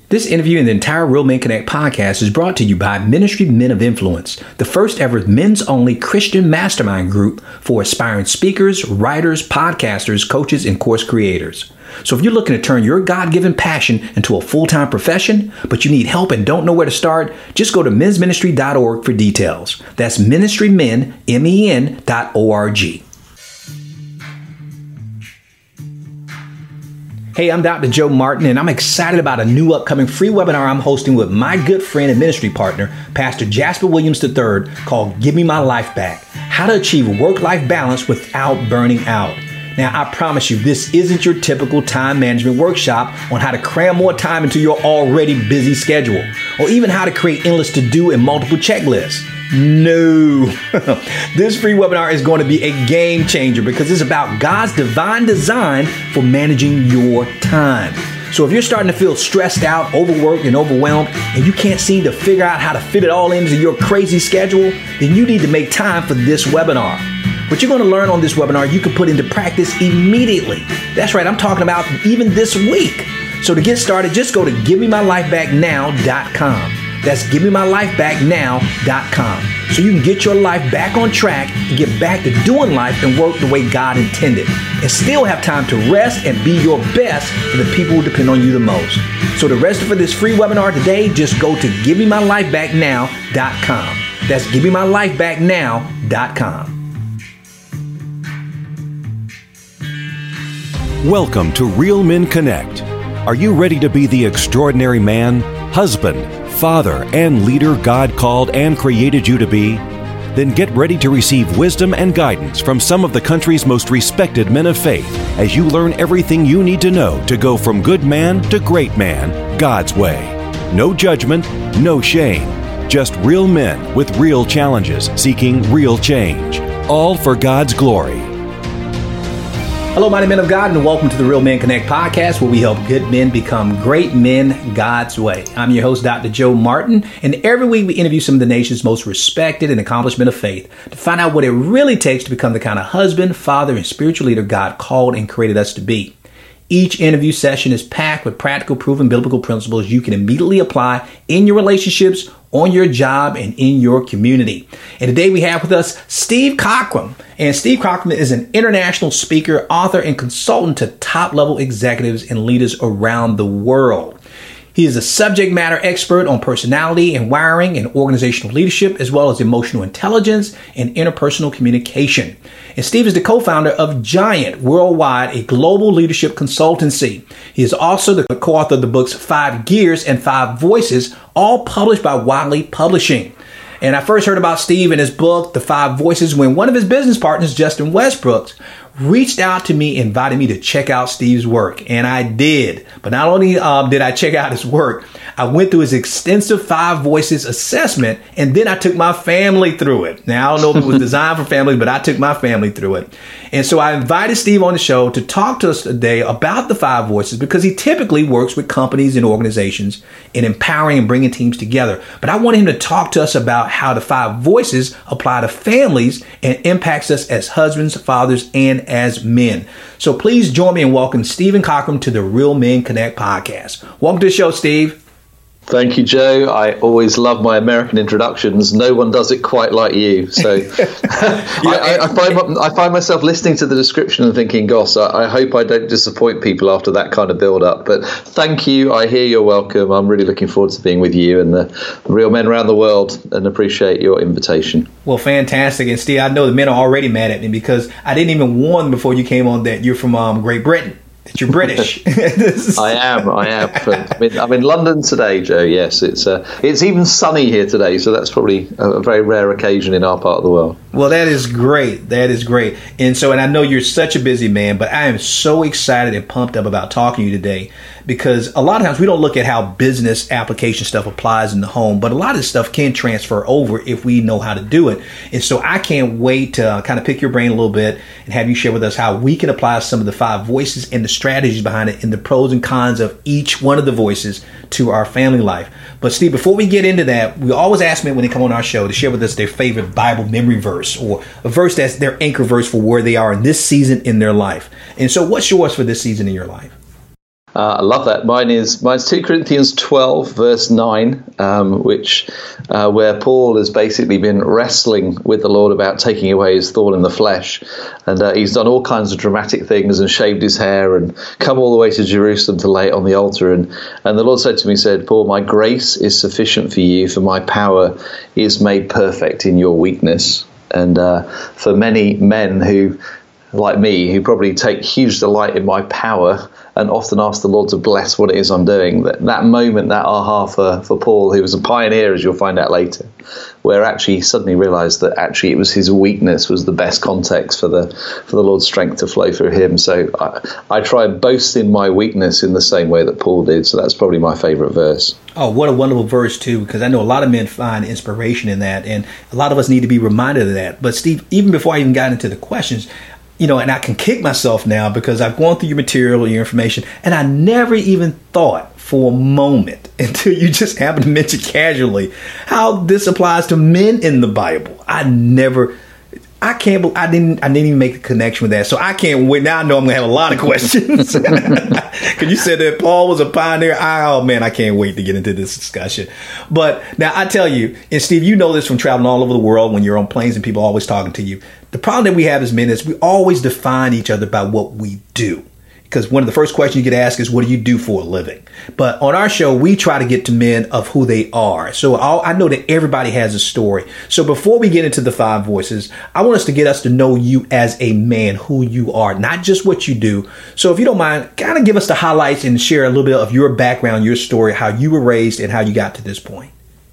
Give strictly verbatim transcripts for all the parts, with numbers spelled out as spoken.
This interview and the entire Real Men Connect podcast is brought to you by Ministry Men of Influence, the first ever men's only Christian mastermind group for aspiring speakers, writers, podcasters, coaches, and course creators. So if you're looking to turn your God-given passion into a full-time profession, but you need help and don't know where to start, just go to men's ministry dot org for details. That's ministrymen, M E N dot O R G. Hey, I'm Doctor Joe Martin, and I'm excited about a new upcoming free webinar I'm hosting with my good friend and ministry partner, Pastor Jasper Williams the third, called Give Me My Life Back: How to Achieve Work-Life Balance Without Burning Out. Now, I promise you, this isn't your typical time management workshop on how to cram more time into your already busy schedule, or even how to create endless to-do and multiple checklists. No, this free webinar is going to be a game changer because it's about God's divine design for managing your time. So if you're starting to feel stressed out, overworked, and overwhelmed, and you can't seem to figure out how to fit it all into your crazy schedule, then you need to make time for this webinar. What you're going to learn on this webinar, you can put into practice immediately. That's right, I'm talking about even this week. So to get started, just go to give me my life back now dot com. That's give me my life back now dot com. So you can get your life back on track and get back to doing life and work the way God intended, and still have time to rest and be your best for the people who depend on you the most. So to register for this free webinar today, just go to give me my life back now dot com. That's give me my life back now dot com. Welcome to Real Men Connect. Are you ready to be the extraordinary man, husband, father, and leader God called and created you to be? Then get ready to receive wisdom and guidance from some of the country's most respected men of faith as you learn everything you need to know to go from good man to great man, God's way. No judgment, no shame. Just real men with real challenges seeking real change. All for God's glory. Hello, mighty men of God, and welcome to the Real Men Connect podcast, where we help good men become great men God's way. I'm your host, Doctor Joe Martin, and every week we interview some of the nation's most respected and accomplished men of faith to find out what it really takes to become the kind of husband, father, and spiritual leader God called and created us to be. Each interview session is packed with practical, proven biblical principles you can immediately apply in your relationships, on your job, and in your community. And today we have with us Steve Cockram. And Steve Cockram is an international speaker, author, and consultant to top-level executives and leaders around the world. He is a subject matter expert on personality and wiring and organizational leadership, as well as emotional intelligence and interpersonal communication. And Steve is the co-founder of Giant Worldwide, a global leadership consultancy. He is also the co-author of the books Five Gears and Five Voices, all published by Wiley Publishing. And I first heard about Steve and his book, The Five Voices, when one of his business partners, Justin Westbrook, reached out to me, invited me to check out Steve's work. And I did. But not only um, did I check out his work, I went through his extensive Five Voices assessment, and then I took my family through it. Now, I don't know if it was designed for families, but I took my family through it. And so I invited Steve on the show to talk to us today about the Five Voices, because he typically works with companies and organizations in empowering and bringing teams together. But I wanted him to talk to us about how the Five Voices apply to families and impacts us as husbands, fathers, and as men. So please join me in welcoming Stephen Cockram to the Real Men Connect podcast. Welcome to the show, Steve. Thank you, Joe. I always love my American introductions. No one does it quite like you. So I, I, I, find, I find myself listening to the description and thinking, gosh, I, I hope I don't disappoint people after that kind of build-up. But thank you. I hear you're welcome. I'm really looking forward to being with you and the real men around the world, and appreciate your invitation. Well, fantastic. And Steve, I know the men are already mad at me because I didn't even warn before you came on that you're from um, Great Britain. That you're British. I am. I am. I'm in, I'm in London today, Joe. Yes, it's uh, it's even sunny here today, so that's probably a, a very rare occasion in our part of the world. Well, that is great. That is great. And so, and I know you're such a busy man, but I am so excited and pumped up about talking to you today, because a lot of times we don't look at how business application stuff applies in the home, but a lot of this stuff can transfer over if we know how to do it. And so I can't wait to uh, kind of pick your brain a little bit and have you share with us how we can apply some of the five voices and the strategies behind it and the pros and cons of each one of the voices to our family life. But Steve, before we get into that, we always ask men when they come on our show to share with us their favorite Bible memory verse, or a verse that's their anchor verse for where they are in this season in their life. And so what's yours for this season in your life? Uh, I love that. Mine is mine's two Corinthians twelve, verse nine, um, which uh, where Paul has basically been wrestling with the Lord about taking away his thorn in the flesh, and uh, he's done all kinds of dramatic things and shaved his hair and come all the way to Jerusalem to lay it on the altar. And and the Lord said to me, said, Paul, my grace is sufficient for you, for my power is made perfect in your weakness. And uh, for many men who, like me, who probably take huge delight in my power and often ask the Lord to bless what it is I'm doing, that, that moment, that aha for, for Paul, who was a pioneer, as you'll find out later, where actually he suddenly realized that actually it was his weakness was the best context for the for the Lord's strength to flow through him. So I, I try and boast in my weakness in the same way that Paul did. So that's probably my favorite verse. Oh, what a wonderful verse, too, because I know a lot of men find inspiration in that, and a lot of us need to be reminded of that. But Steve, even before I even got into the questions, you know, and I can kick myself now because I've gone through your material, your information, and I never even thought for a moment until you just happened to mention casually how this applies to men in the Bible. I never, I can't, I didn't, I didn't even make the connection with that. So I can't wait. Now I know I'm going to have a lot of questions. Because you said that Paul was a pioneer. I, oh man, I can't wait to get into this discussion. But now I tell you, and Steve, you know this from traveling all over the world when you're on planes and people are always talking to you. The problem that we have as men is we always define each other by what we do. Because one of the first questions you get asked is, what do you do for a living? But on our show, we try to get to men of who they are. So I'll, I know that everybody has a story. So before we get into the five voices, I want us to get us to know you as a man, who you are, not just what you do. So if you don't mind, kind of give us the highlights and share a little bit of your background, your story, how you were raised and how you got to this point.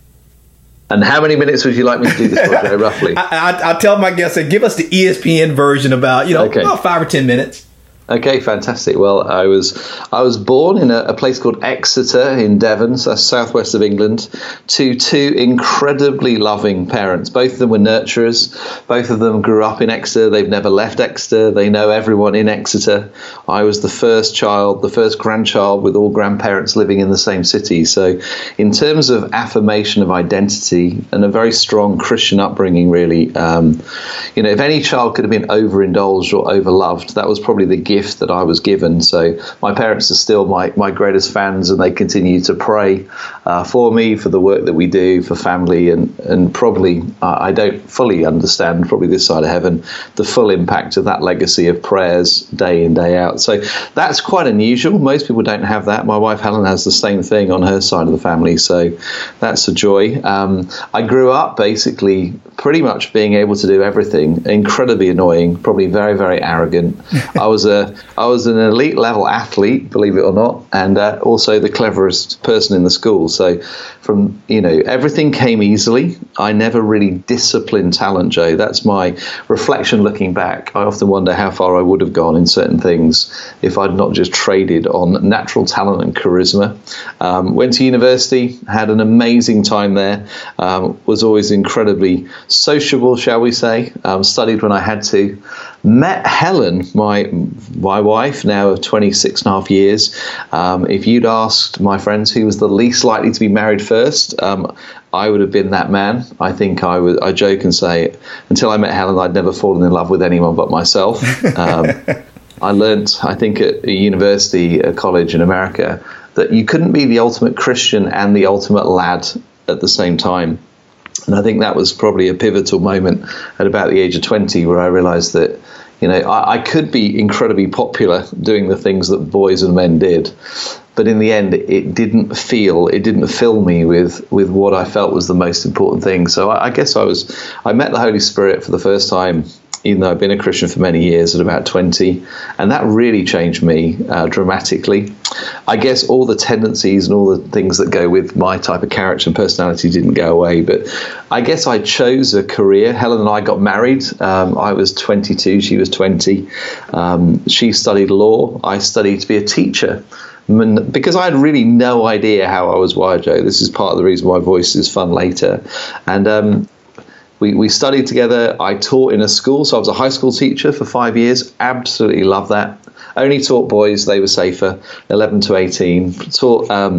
And how many minutes would you like me to do this for, Joe, roughly? I, I, I tell my guests, give us the E S P N version about, you know, okay. about five or ten minutes. Okay, fantastic. Well, I was I was born in a, a place called Exeter in Devon, so southwest of England, to two incredibly loving parents. Both of them were nurturers. Both of them grew up in Exeter. They've never left Exeter. They know everyone in Exeter. I was the first child, the first grandchild with all grandparents living in the same city. So in terms of affirmation of identity and a very strong Christian upbringing, really, um, you know, if any child could have been overindulged or overloved, that was probably the gift that I was given. So my parents are still my, my greatest fans, and they continue to pray uh, for me, for the work that we do, for family, and, and probably uh, I don't fully understand, probably this side of heaven, the full impact of that legacy of prayers day in, day out. So that's quite unusual. Most people don't have that. My wife Helen has the same thing on her side of the family, so that's a joy. Um, I grew up basically pretty much being able to do everything, incredibly annoying, probably very, very arrogant. I was a I was an elite level athlete, believe it or not, and uh, also the cleverest person in the school. So from, you know, everything came easily. I never really disciplined talent, Joe. That's my reflection looking back. I often wonder how far I would have gone in certain things if I'd not just traded on natural talent and charisma. Um, went to university, had an amazing time there, um, was always incredibly sociable, shall we say, um, studied when I had to. Met Helen, my my wife, now of twenty-six and a half years. Um, if you'd asked my friends who was the least likely to be married first, um, I would have been that man. I think I would. I joke and say, until I met Helen, I'd never fallen in love with anyone but myself. Um, I learnt, I think, at a university, a college in America, that you couldn't be the ultimate Christian and the ultimate lad at the same time. And I think that was probably a pivotal moment at about the age of twenty, where I realized that, you know, I, I could be incredibly popular doing the things that boys and men did. But in the end, it didn't feel, it didn't fill me with, with what I felt was the most important thing. So I, I guess I was, I met the Holy Spirit for the first time, even though I've been a Christian for many years, at about twenty. And that really changed me uh, dramatically. I guess all the tendencies and all the things that go with my type of character and personality didn't go away. But I guess I chose a career. Helen and I got married. Um, I was twenty-two, she was twenty. Um, she studied law. I studied to be a teacher. Because I had really no idea how I was wired, Joe. This is part of the reason my voice is fun later. And um, we, we studied together. I taught in a school. So I was a high school teacher for five years. Absolutely loved that. Only taught boys, they were safer, eleven to eighteen. Taught um,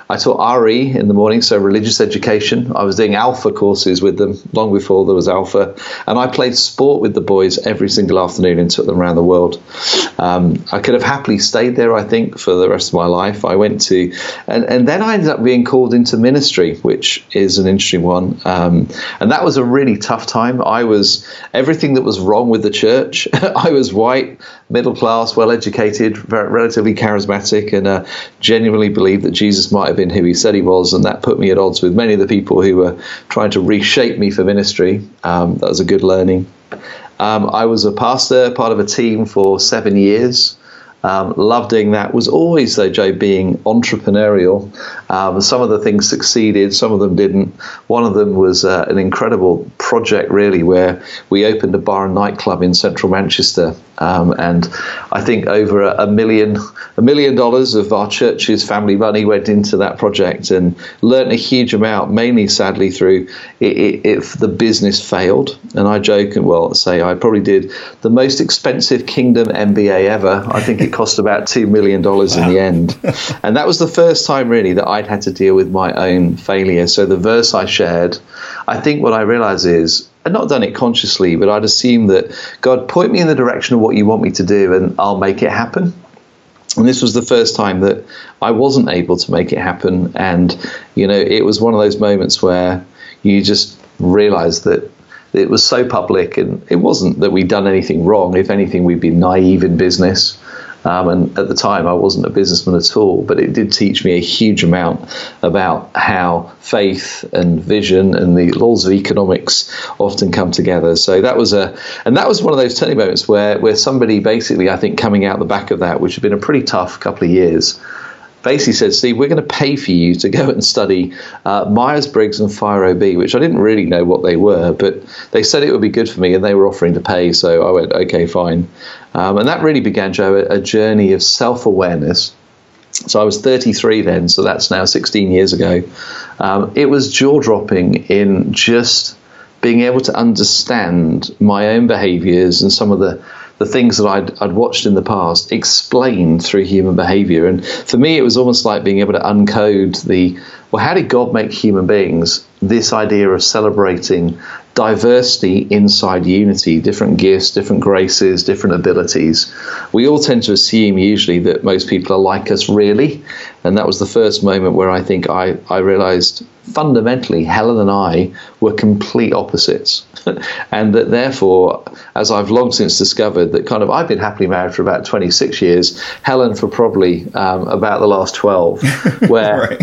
I taught R E in the morning, so religious education. I was doing Alpha courses with them long before there was Alpha. And I played sport with the boys every single afternoon and took them around the world. Um, I could have happily stayed there, I think, for the rest of my life. I went to, and, and then I ended up being called into ministry, which is an interesting one. Um, and that was a really tough time. I was everything that was wrong with the church. I was white, middle class, well educated, very, relatively charismatic, and uh, genuinely believed that Jesus might have been who he said he was. And that put me at odds with many of the people who were trying to reshape me for ministry. Um, that was a good learning. Um, I was a pastor, part of a team for seven years. Um, loved doing that. Was always, though, Joe, being entrepreneurial. Um, some of the things succeeded, some of them didn't. One of them was uh, an incredible project, really, where we opened a bar and nightclub in central Manchester. Um, and I think over a, a million a million dollars of our church's family money went into that project, and learned a huge amount, mainly, sadly, through it, it, if the business failed. And I joke and, well, say I probably did the most expensive Kingdom M B A ever. I think it cost about two million dollars wow. in the end. And that was the first time, really, that I'd had to deal with my own failure. So the verse I shared, I think what I realize is, I'd not done it consciously, but I'd assumed that God, point me in the direction of what you want me to do and I'll make it happen. And this was the first time that I wasn't able to make it happen. And, you know, it was one of those moments where you just realize that it was so public, and it wasn't that we'd done anything wrong. If anything, we'd been naive in business. Um, and at the time, I wasn't a businessman at all, but it did teach me a huge amount about how faith and vision and the laws of economics often come together. So that was a, and that was one of those turning moments where, where somebody basically, I think, coming out the back of that, which had been a pretty tough couple of years, basically said, Steve, we're going to pay for you to go and study uh, Myers-Briggs and Fire O B, which I didn't really know what they were, but they said it would be good for me, and they were offering to pay. So I went, okay, fine. Um, and that really began, Joe, a, a journey of self-awareness. So I was thirty-three then, so that's now sixteen years ago. Um, it was jaw-dropping in just being able to understand my own behaviors and some of the the things that I'd, I'd watched in the past explained through human behavior. And for me, it was almost like being able to uncode the, well, how did God make human beings? This idea of celebrating diversity inside unity, different gifts, different graces, different abilities. We all tend to assume usually that most people are like us, really. And that was the first moment where I think I, I realized fundamentally Helen and I were complete opposites. And that therefore, as I've long since discovered, that kind of I've been happily married for about twenty-six years, Helen for probably um, about the last twelve, where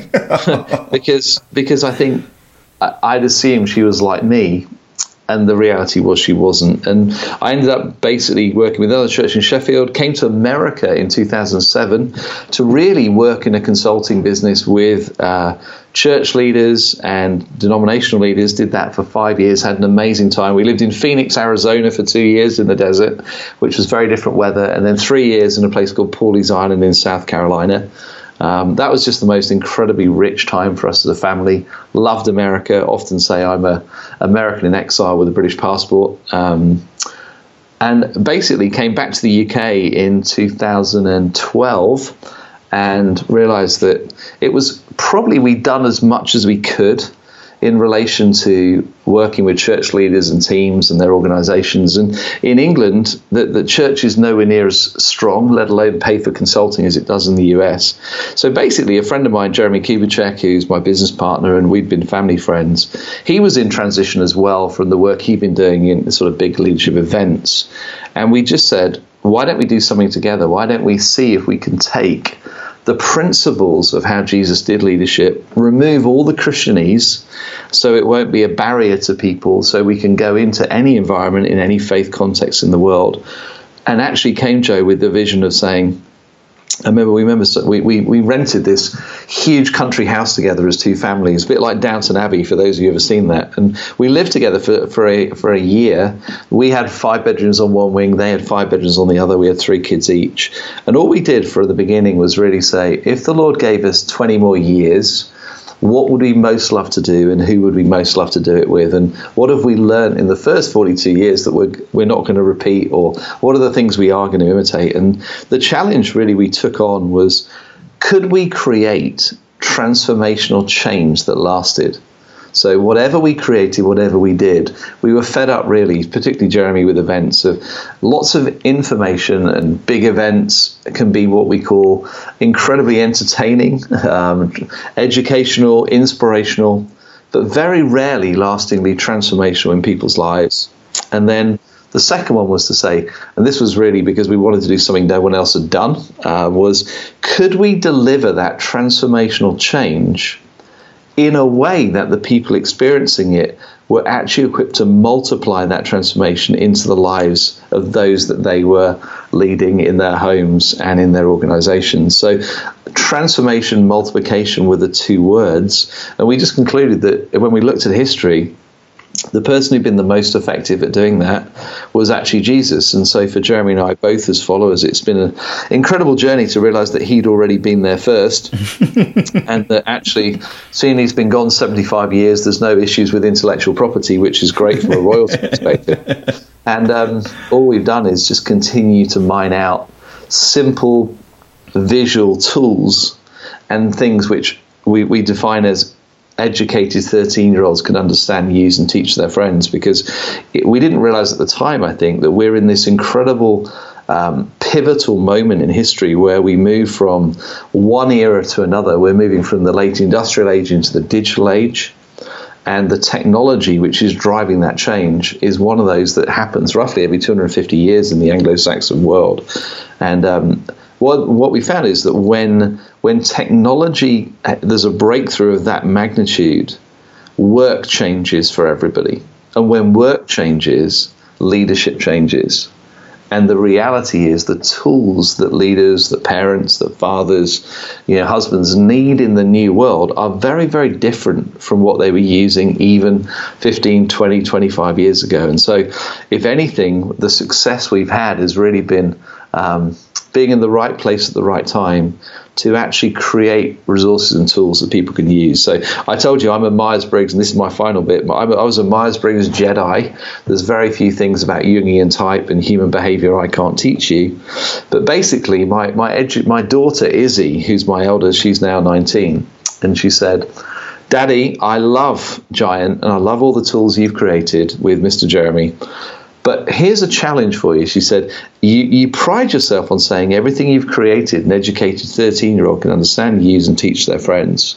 because because I think I'd assumed she was like me. And the reality was she wasn't. And I ended up basically working with another church in Sheffield, came to America in two thousand seven to really work in a consulting business with uh, church leaders and denominational leaders. Did that for five years, had an amazing time. We lived in Phoenix, Arizona for two years in the desert, which was very different weather. And then three years in a place called Pawleys Island in South Carolina. Um, that was just the most incredibly rich time for us as a family. Loved America. Often say I'm a American in exile with a British passport. Um, and basically came back to the U K in two thousand twelve and realized that it was probably we'd done as much as we could in relation to working with church leaders and teams and their organizations. And in England, the, the church is nowhere near as strong, let alone pay for consulting, as it does in the U S. So basically, a friend of mine, Jeremy Kubicek, who's my business partner, and we've been family friends, he was in transition as well from the work he'd been doing in sort of big leadership events. And we just said, why don't we do something together? Why don't we see if we can take the principles of how Jesus did leadership, remove all the Christianese so it won't be a barrier to people, so we can go into any environment in any faith context in the world. And actually came, Joe, with the vision of saying, I remember we remember we, we, we rented this huge country house together as two families, a bit like Downton Abbey for those of you who have seen that. And we lived together for, for a for a year. We had five bedrooms on one wing, they had five bedrooms on the other. We had three kids each. And all we did for the beginning was really say, if the Lord gave us twenty more years, what would we most love to do, and who would we most love to do it with? And what have we learned in the first forty-two years that we're, we're not going to repeat? Or what are the things we are going to imitate? And the challenge really we took on was, could we create transformational change that lasted. So whatever we created, whatever we did, we were fed up really, particularly Jeremy, with events of lots of information, and big events can be what we call incredibly entertaining, um, educational, inspirational, but very rarely lastingly transformational in people's lives. And then the second one was to say, and this was really because we wanted to do something no one else had done, uh, was could we deliver that transformational change in a way that the people experiencing it were actually equipped to multiply that transformation into the lives of those that they were leading in their homes and in their organizations. So transformation, multiplication were the two words. And we just concluded that when we looked at history, the person who'd been the most effective at doing that was actually Jesus. And so for Jeremy and I, both as followers, it's been an incredible journey to realize that he'd already been there first and that actually, seeing he's been gone seventy-five years, there's no issues with intellectual property, which is great from a royalty perspective. And um, all we've done is just continue to mine out simple visual tools and things which we, we define as educated thirteen-year-olds can understand, use, and teach their friends, because it, we didn't realize at the time, I think, that we're in this incredible um, pivotal moment in history where we move from one era to another. We're moving from the late industrial age into the digital age, and the technology which is driving that change is one of those that happens roughly every two hundred fifty years in the Anglo-Saxon world. And um, what what we found is that when when technology, there's a breakthrough of that magnitude, work changes for everybody. And when work changes, leadership changes. And the reality is the tools that leaders, that parents, that fathers, you know, husbands need in the new world are very, very different from what they were using even fifteen, twenty, twenty-five years ago. And so, if anything, the success we've had has really been um, being in the right place at the right time to actually create resources and tools that people can use. So I told you I'm a Myers-Briggs, and this is my final bit, but I'm a, I was a Myers-Briggs Jedi. There's very few things about Jungian type and human behavior I can't teach you. But basically, my my, edu- my daughter Izzy, who's my eldest, she's now nineteen, and she said, Daddy, I love Giant, and I love all the tools you've created with Mister Jeremy. But here's a challenge for you. She said, you, you pride yourself on saying everything you've created, an educated thirteen-year-old can understand, use, and teach their friends.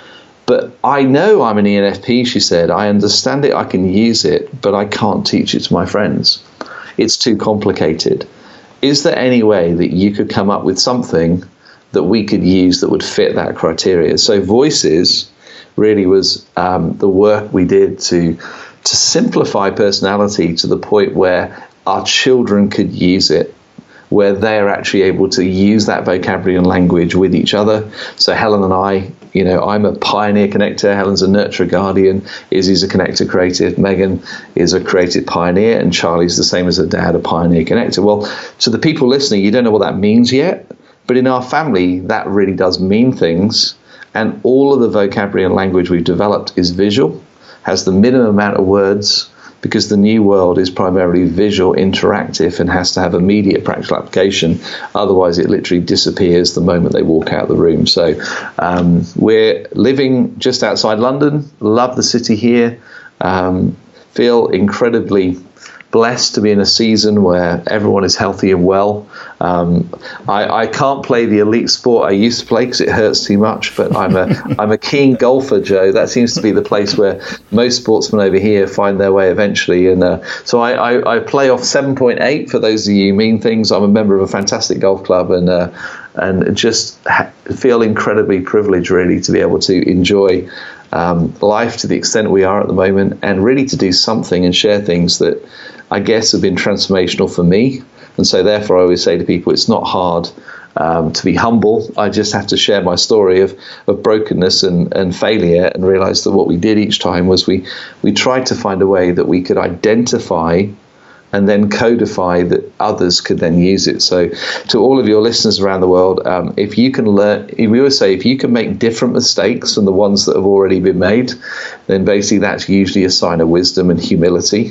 But I know I'm an E N F P, she said. I understand it, I can use it, but I can't teach it to my friends. It's too complicated. Is there any way that you could come up with something that we could use that would fit that criteria? So Voices really was um, the work we did to to simplify personality to the point where our children could use it, where they're actually able to use that vocabulary and language with each other. So Helen and I, you know, I'm a pioneer connector, Helen's a nurturer guardian, Izzy's a connector creative, Megan is a creative pioneer, and Charlie's the same as her dad, a pioneer connector. Well, to the people listening, you don't know what that means yet, but in our family, that really does mean things. And all of the vocabulary and language we've developed is visual, has the minimum amount of words, because the new world is primarily visual, interactive, and has to have immediate practical application. Otherwise, it literally disappears the moment they walk out of the room. So um, we're living just outside London, love the city here, um, feel incredibly blessed to be in a season where everyone is healthy and well. Um, I, I can't play the elite sport I used to play because it hurts too much, but I'm a I'm a keen golfer, Joe. That seems to be the place where most sportsmen over here find their way eventually. And uh, so I, I, I play off seven point eight for those of you who mean things. I'm a member of a fantastic golf club, and uh, and just ha- feel incredibly privileged really to be able to enjoy um, life to the extent we are at the moment, and really to do something and share things that I guess have been transformational for me. And so therefore I always say to people, it's not hard um, to be humble. I just have to share my story of, of brokenness and, and failure, and realize that what we did each time was we, we tried to find a way that we could identify and then codify that others could then use it. So to all of your listeners around the world, um, if you can learn, we always say, if you can make different mistakes from the ones that have already been made, then basically that's usually a sign of wisdom and humility.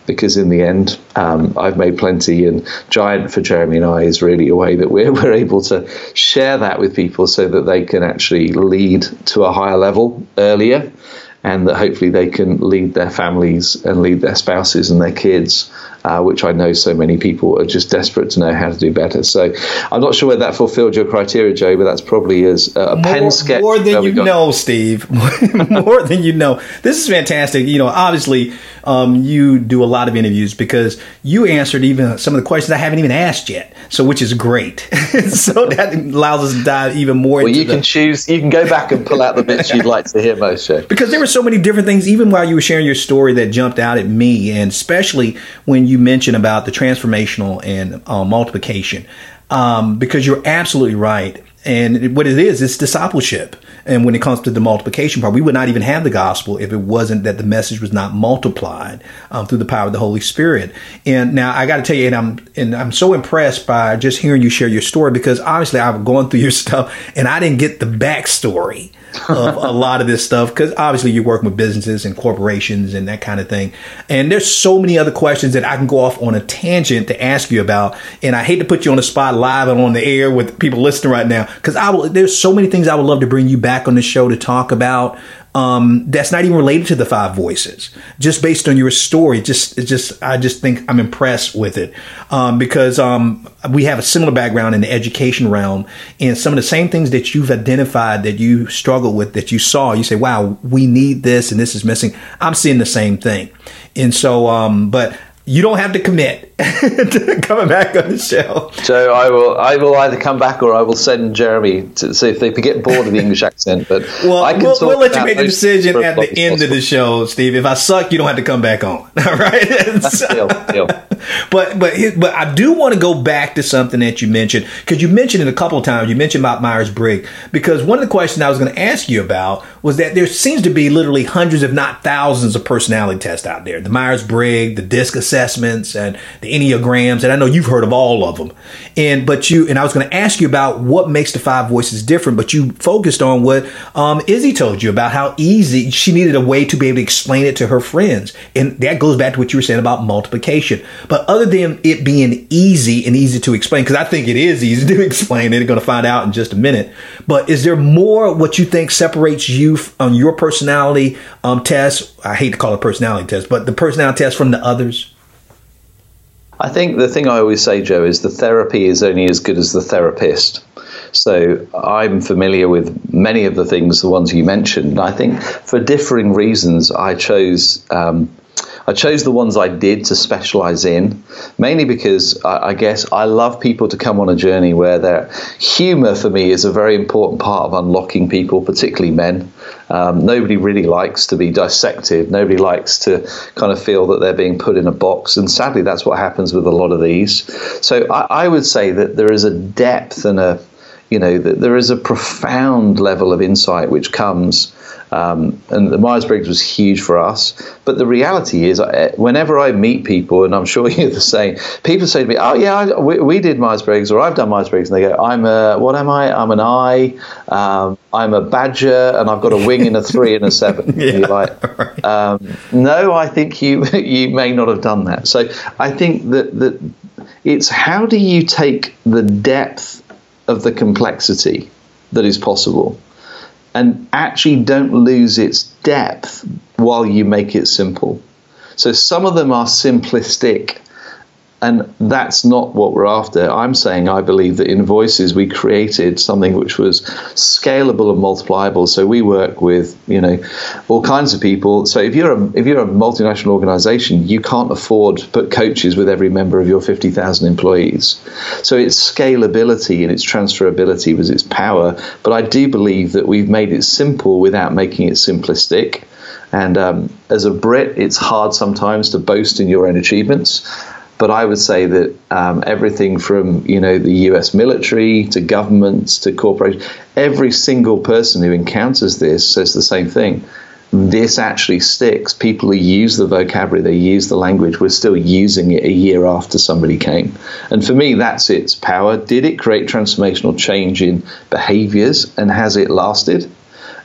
because in the end, um, I've made plenty, and Giant for Jeremy and I is really a way that we're, we're able to share that with people so that they can actually lead to a higher level earlier, and that hopefully they can lead their families and lead their spouses and their kids, uh, which I know so many people are just desperate to know how to do better. So I'm not sure whether that fulfilled your criteria, Joe, but that's probably as a more, pen sketch. More than you know, Steve. More than you know. This is fantastic. You know, obviously, um, you do a lot of interviews because you answered even some of the questions I haven't even asked yet. So, which is great. So that allows us to dive even more well, into you the... can choose, you can go back and pull out the bits you'd like to hear most, Joe. Because there were so many different things, even while you were sharing your story, that jumped out at me, and especially when you mentioned about the transformational and uh, multiplication, um, because you're absolutely right. And what it is, it's discipleship. And when it comes to the multiplication part, we would not even have the gospel if it wasn't that the message was not multiplied um, through the power of the Holy Spirit. And now I got to tell you, and I'm and I'm so impressed by just hearing you share your story, because obviously I've gone through your stuff and I didn't get the backstory of a lot of this stuff, because obviously you're working with businesses and corporations and that kind of thing. And there's so many other questions that I can go off on a tangent to ask you about. And I hate to put you on the spot live and on the air with people listening right now, because I will, there's so many things I would love to bring you back on the show to talk about. Um, that's not even related to the five voices, just based on your story. Just, it's just, I just think I'm impressed with it. Um, because, um, we have a similar background in the education realm, and some of the same things that you've identified that you struggled with, that you saw, you say, wow, we need this and this is missing. I'm seeing the same thing. And so, um, but you don't have to commit to coming back on the show. So I will I will either come back or I will send Jeremy to see if they get bored of the English accent. But well, I can we'll, we'll let you make the decision at the end possible. of the show, Steve. If I suck, you don't have to come back on. All right? So, deal, deal. But but but I do want to go back to something that you mentioned, because you mentioned it a couple of times. You mentioned about Myers-Briggs, because one of the questions I was going to ask you about was that there seems to be literally hundreds, if not thousands, of personality tests out there. The Myers-Briggs, the DISC assessments, and the Enneagrams, and I know you've heard of all of them. And but you and I was going to ask you about what makes the five voices different, but you focused on what um, Izzy told you about, how easy she needed a way to be able to explain it to her friends, and that goes back to what you were saying about multiplication. But other than it being easy and easy to explain, because I think it is easy to explain, and you're going to find out in just a minute. But is there more what you think separates you on your personality um, test? I hate to call it personality test, but the personality test from the others? I think the thing I always say, Joe, is the therapy is only as good as the therapist. So I'm familiar with many of the things, the ones you mentioned. I think for differing reasons, I chose um, I chose the ones I did to specialize in, mainly because I, I guess I love people to come on a journey where their humor for me is a very important part of unlocking people, particularly men. Um, nobody really likes to be dissected. Nobody likes to kind of feel that they're being put in a box. And sadly, that's what happens with a lot of these. So I, I would say that there is a depth and a, you know, that there is a profound level of insight which comes. Um, and the Myers-Briggs was huge for us. But the reality is, whenever I meet people, and I'm sure you're the same, people say to me, oh, yeah, I, we, we did Myers-Briggs, or I've done Myers-Briggs. And they go, I'm a, what am I? I'm an I, um, I'm a badger, and I've got a wing and a three and a seven. Yeah, and you're like, right. um, no, I think you you may not have done that. So I think that, that it's how do you take the depth of the complexity that is possible and actually don't lose its depth while you make it simple. So some of them are simplistic, and that's not what we're after. I'm saying I believe that in Voices we created something which was scalable and multipliable. So we work with, you know, all kinds of people. So if you're a if you're a multinational organization, you can't afford to put coaches with every member of your fifty thousand employees. So its scalability and its transferability was its power. But I do believe that we've made it simple without making it simplistic. And um, as a Brit, it's hard sometimes to boast in your own achievements. But I would say that um, everything from, you know, the U S military to governments to corporations, every single person who encounters this says the same thing. This actually sticks. People who use the vocabulary, they use the language, we're still using it a year after somebody came. And for me, that's its power. Did it create transformational change in behaviors, and has it lasted?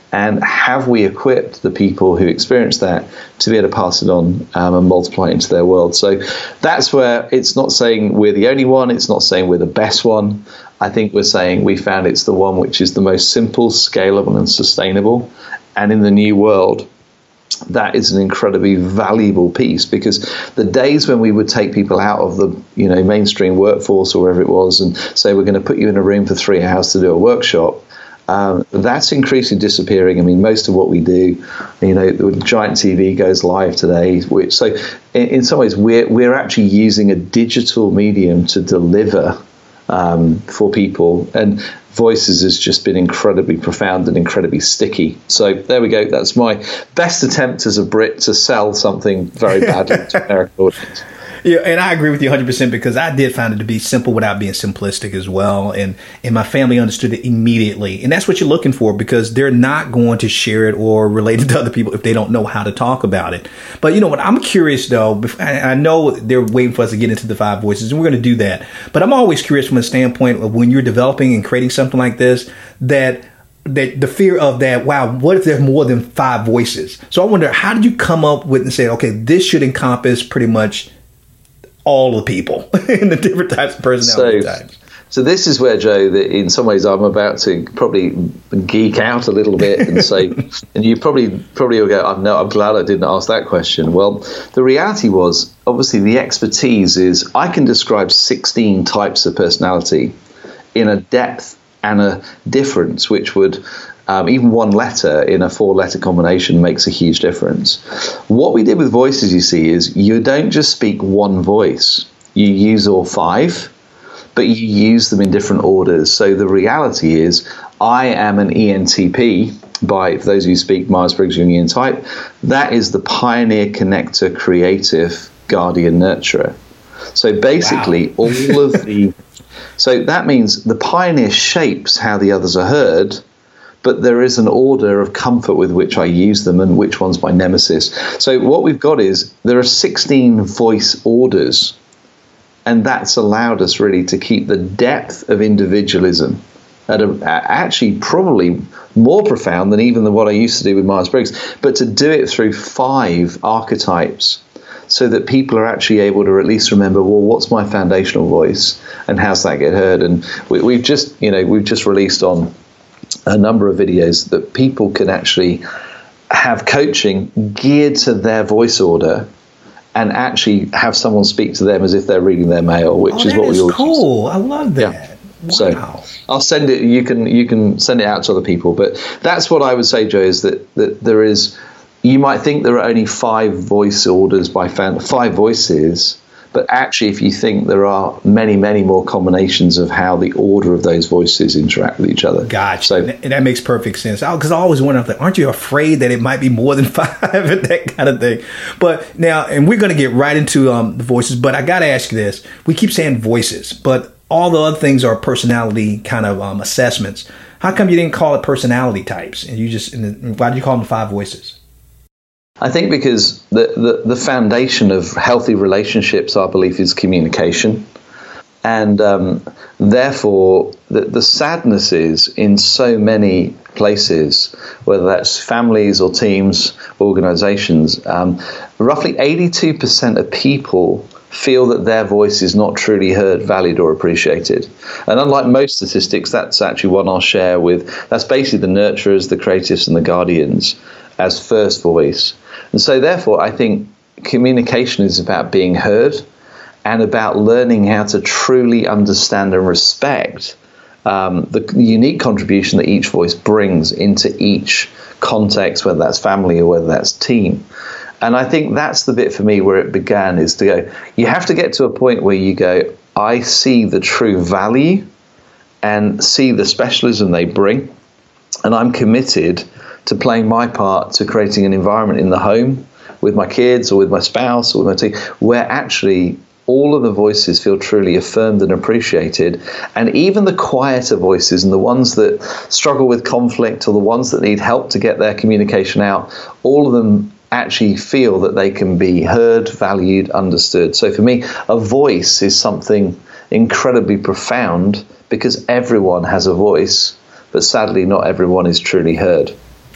And have we equipped the people who experience that to be able to pass it on um, and multiply it into their world? So that's where it's not saying we're the only one. It's not saying we're the best one. I think we're saying we found it's the one which is the most simple, scalable, and sustainable. And in the new world, that is an incredibly valuable piece, because the days when we would take people out of the you know mainstream workforce or wherever it was and say we're going to put you in a room for three hours to do a workshop, Um, that's increasingly disappearing. I mean, most of what we do, you know, the Giant T V goes live today. Which, so, in, in some ways, we're we're actually using a digital medium to deliver um, for people, and Voices has just been incredibly profound and incredibly sticky. So there we go. That's my best attempt as a Brit to sell something very badly to American audience. Yeah, and I agree with you one hundred percent, because I did find it to be simple without being simplistic as well. And, and my family understood it immediately. And that's what you're looking for, because they're not going to share it or relate it to other people if they don't know how to talk about it. But you know what? I'm curious, though. I know they're waiting for us to get into the five voices, and we're going to do that. But I'm always curious from a standpoint of when you're developing and creating something like this, that that the fear of that, wow, what if there's more than five voices? So I wonder, how did you come up with and say, okay, this should encompass pretty much all the people in the different types of personality so, types? So this is where, Joe, that in some ways I'm about to probably geek out a little bit and say, and you probably probably will go, I'm, no, I'm glad I didn't ask that question. Well, the reality was, obviously, the expertise is I can describe sixteen types of personality in a depth and a difference, which would, um, even one letter in a four-letter combination makes a huge difference. What we did with voices, you see, is you don't just speak one voice. You use all five, but you use them in different orders. So the reality is, I am an E N T P, by, for those of you who speak Myers-Briggs Jungian type, that is the pioneer, connector, creative, guardian, nurturer. So basically, wow. all of the... So that means the pioneer shapes how the others are heard, but there is an order of comfort with which I use them and which one's my nemesis. So what we've got is there are sixteen voice orders, and that's allowed us really to keep the depth of individualism at a, actually probably more profound than even than what I used to do with Myers-Briggs, but to do it through five archetypes, so that people are actually able to at least remember, well, what's my foundational voice and how's that get heard? And we, we've just, you know, we've just released on a number of videos that people can actually have coaching geared to their voice order and actually have someone speak to them as if they're reading their mail, which oh, is what is we all cool. Use. I love that. Yeah. Wow. So I'll send it. You can you can send it out to other people. But that's what I would say, Joe, is that that there is. You might think there are only five voice orders by fan, five voices, but actually, if you think there are many, many more combinations of how the order of those voices interact with each other. Gotcha. So and that makes perfect sense. Because I always wonder, like, aren't you afraid that it might be more than five and that kind of thing? But now, and we're going to get right into um, the voices, but I got to ask you this. We keep saying voices, but all the other things are personality kind of um, assessments. How come you didn't call it personality types? And you just, and why did you call them five voices? I think because the, the, the foundation of healthy relationships, I believe, is communication. And um, therefore, the, the sadness is in so many places, whether that's families or teams, organizations, um, roughly eighty-two percent of people feel that their voice is not truly heard, valued, or appreciated. And unlike most statistics, that's actually one I'll share with, that's basically the nurturers, the creatives, and the guardians as first voice. And so therefore, I think communication is about being heard and about learning how to truly understand and respect um, the unique contribution that each voice brings into each context, whether that's family or whether that's team. And I think that's the bit for me where it began, is to go, you have to get to a point where you go, I see the true value and see the specialism they bring, and I'm committed to playing my part to creating an environment in the home with my kids or with my spouse or with my team where actually all of the voices feel truly affirmed and appreciated. And even the quieter voices and the ones that struggle with conflict or the ones that need help to get their communication out, all of them actually feel that they can be heard, valued, understood. So for me, a voice is something incredibly profound because everyone has a voice, but sadly not everyone is truly heard.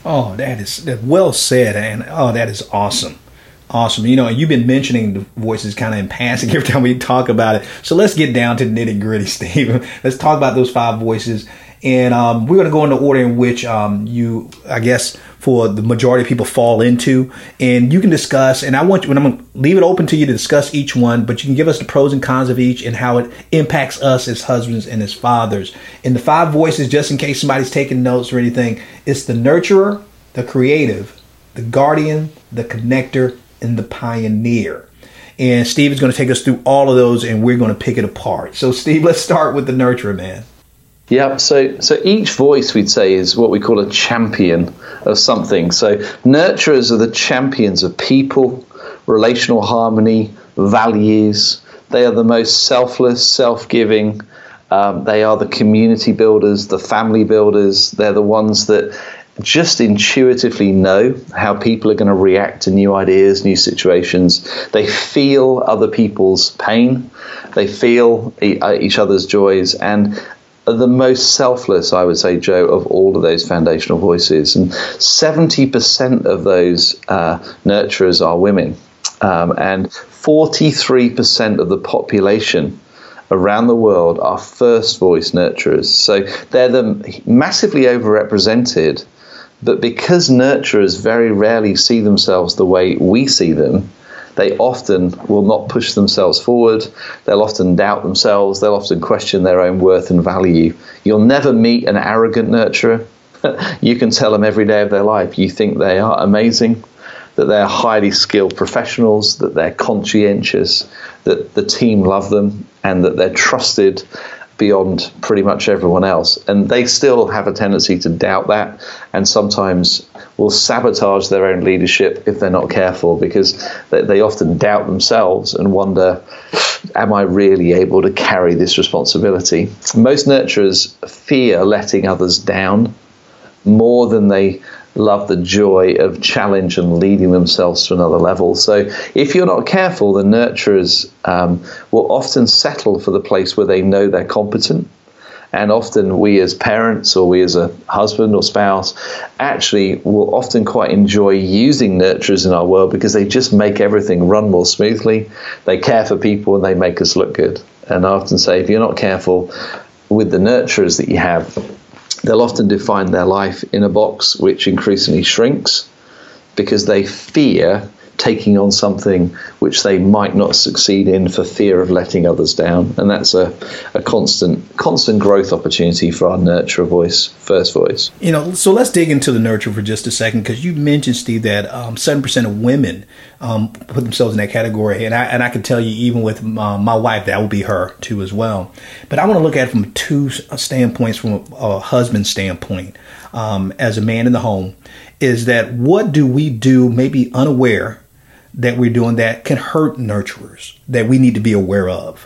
Oh, that is that well said, and oh, that is awesome. Awesome. You know, you've been mentioning the voices kind of in passing every time we talk about it. So let's get down to the nitty gritty, Steve. Let's talk about those five voices. And um, we're going to go in the order in which um, you, I guess, for the majority of people fall into. And you can discuss, and I want you, and I'm going to leave it open to you to discuss each one, but you can give us the pros and cons of each and how it impacts us as husbands and as fathers. And the five voices, just in case somebody's taking notes or anything, it's the nurturer, the creative, the guardian, the connector, and the pioneer. And Steve is going to take us through all of those, and we're going to pick it apart. So, Steve, let's start with the nurturer, man. Yeah, so so each voice, we'd say, is what we call a champion of something. So nurturers are the champions of people, relational harmony, values. They are the most selfless, self-giving. Um, they are the community builders, the family builders. They're the ones that just intuitively know how people are going to react to new ideas, new situations. They feel other people's pain. They feel e- each other's joys, and are the most selfless, I would say, Joe, of all of those foundational voices. And seventy percent of those uh, nurturers are women. Um, and forty-three percent of the population around the world are first voice nurturers. So they're the massively overrepresented. But because nurturers very rarely see themselves the way we see them, they often will not push themselves forward. They'll often doubt themselves. They'll often question their own worth and value. You'll never meet an arrogant nurturer. You can tell them every day of their life you think they are amazing, that they're highly skilled professionals, that they're conscientious, that the team love them, and that they're trusted beyond pretty much everyone else. And they still have a tendency to doubt that, and sometimes will sabotage their own leadership if they're not careful, because they, they often doubt themselves and wonder, am I really able to carry this responsibility? Most nurturers fear letting others down more than they love the joy of challenge and leading themselves to another level. So if you're not careful, the nurturers um, will often settle for the place where they know they're competent. And often we as parents, or we as a husband or spouse, actually will often quite enjoy using nurturers in our world, because they just make everything run more smoothly. They care for people and they make us look good. And I often say, if you're not careful with the nurturers that you have, they'll often define their life in a box which increasingly shrinks, because they fear taking on something which they might not succeed in for fear of letting others down. And that's a, a constant constant growth opportunity for our nurturer voice, first voice. You know, so let's dig into the nurture for just a second, because you mentioned, Steve, that um, seven percent of women um, put themselves in that category. And I, and I can tell you, even with uh, my wife, that will be her too as well. But I want to look at it from two standpoints, from a, a husband standpoint, um, as a man in the home, is that what do we do, maybe unaware, that we're doing that can hurt nurturers, that we need to be aware of?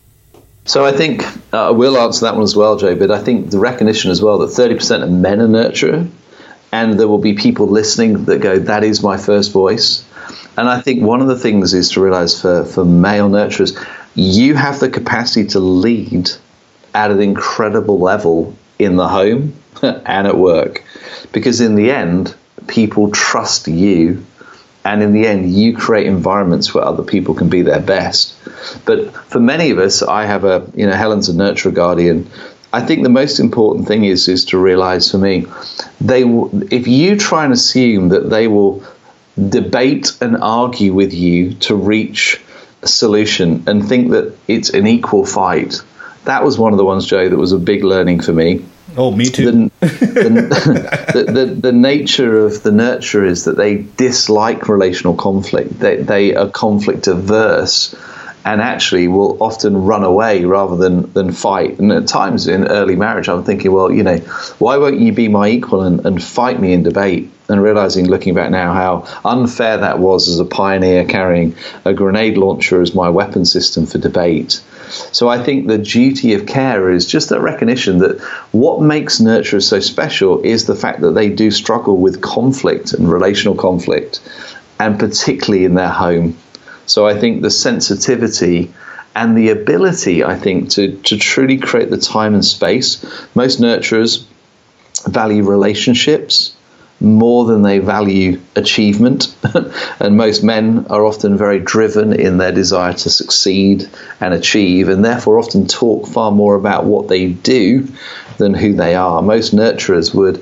So I think uh, I will answer that one as well, Joe, but I think the recognition as well that thirty percent of men are nurturer, and there will be people listening that go, that is my first voice. And I think one of the things is to realize for, for male nurturers, you have the capacity to lead at an incredible level in the home and at work, because in the end, people trust you. And in the end, you create environments where other people can be their best. But for many of us, I have a, you know, Helen's a nurturer guardian. I think the most important thing is is to realize, for me, they will, if you try and assume that they will debate and argue with you to reach a solution and think that it's an equal fight, that was one of the ones, Joe, that was a big learning for me. Oh, me too. The, the, the, the, the nature of the nurturer is that they dislike relational conflict. They, they are conflict averse, and actually will often run away rather than, than fight. And at times in early marriage, I'm thinking, well, you know, why won't you be my equal and, and fight me in debate? And realizing, looking back now, how unfair that was as a pioneer, carrying a grenade launcher as my weapon system for debate. So I think the duty of care is just that recognition that what makes nurturers so special is the fact that they do struggle with conflict and relational conflict, and particularly in their home. So I think the sensitivity and the ability, I think, to, to truly create the time and space. Most nurturers value relationships more than they value achievement. And most men are often very driven in their desire to succeed and achieve, and therefore often talk far more about what they do than who they are. Most nurturers would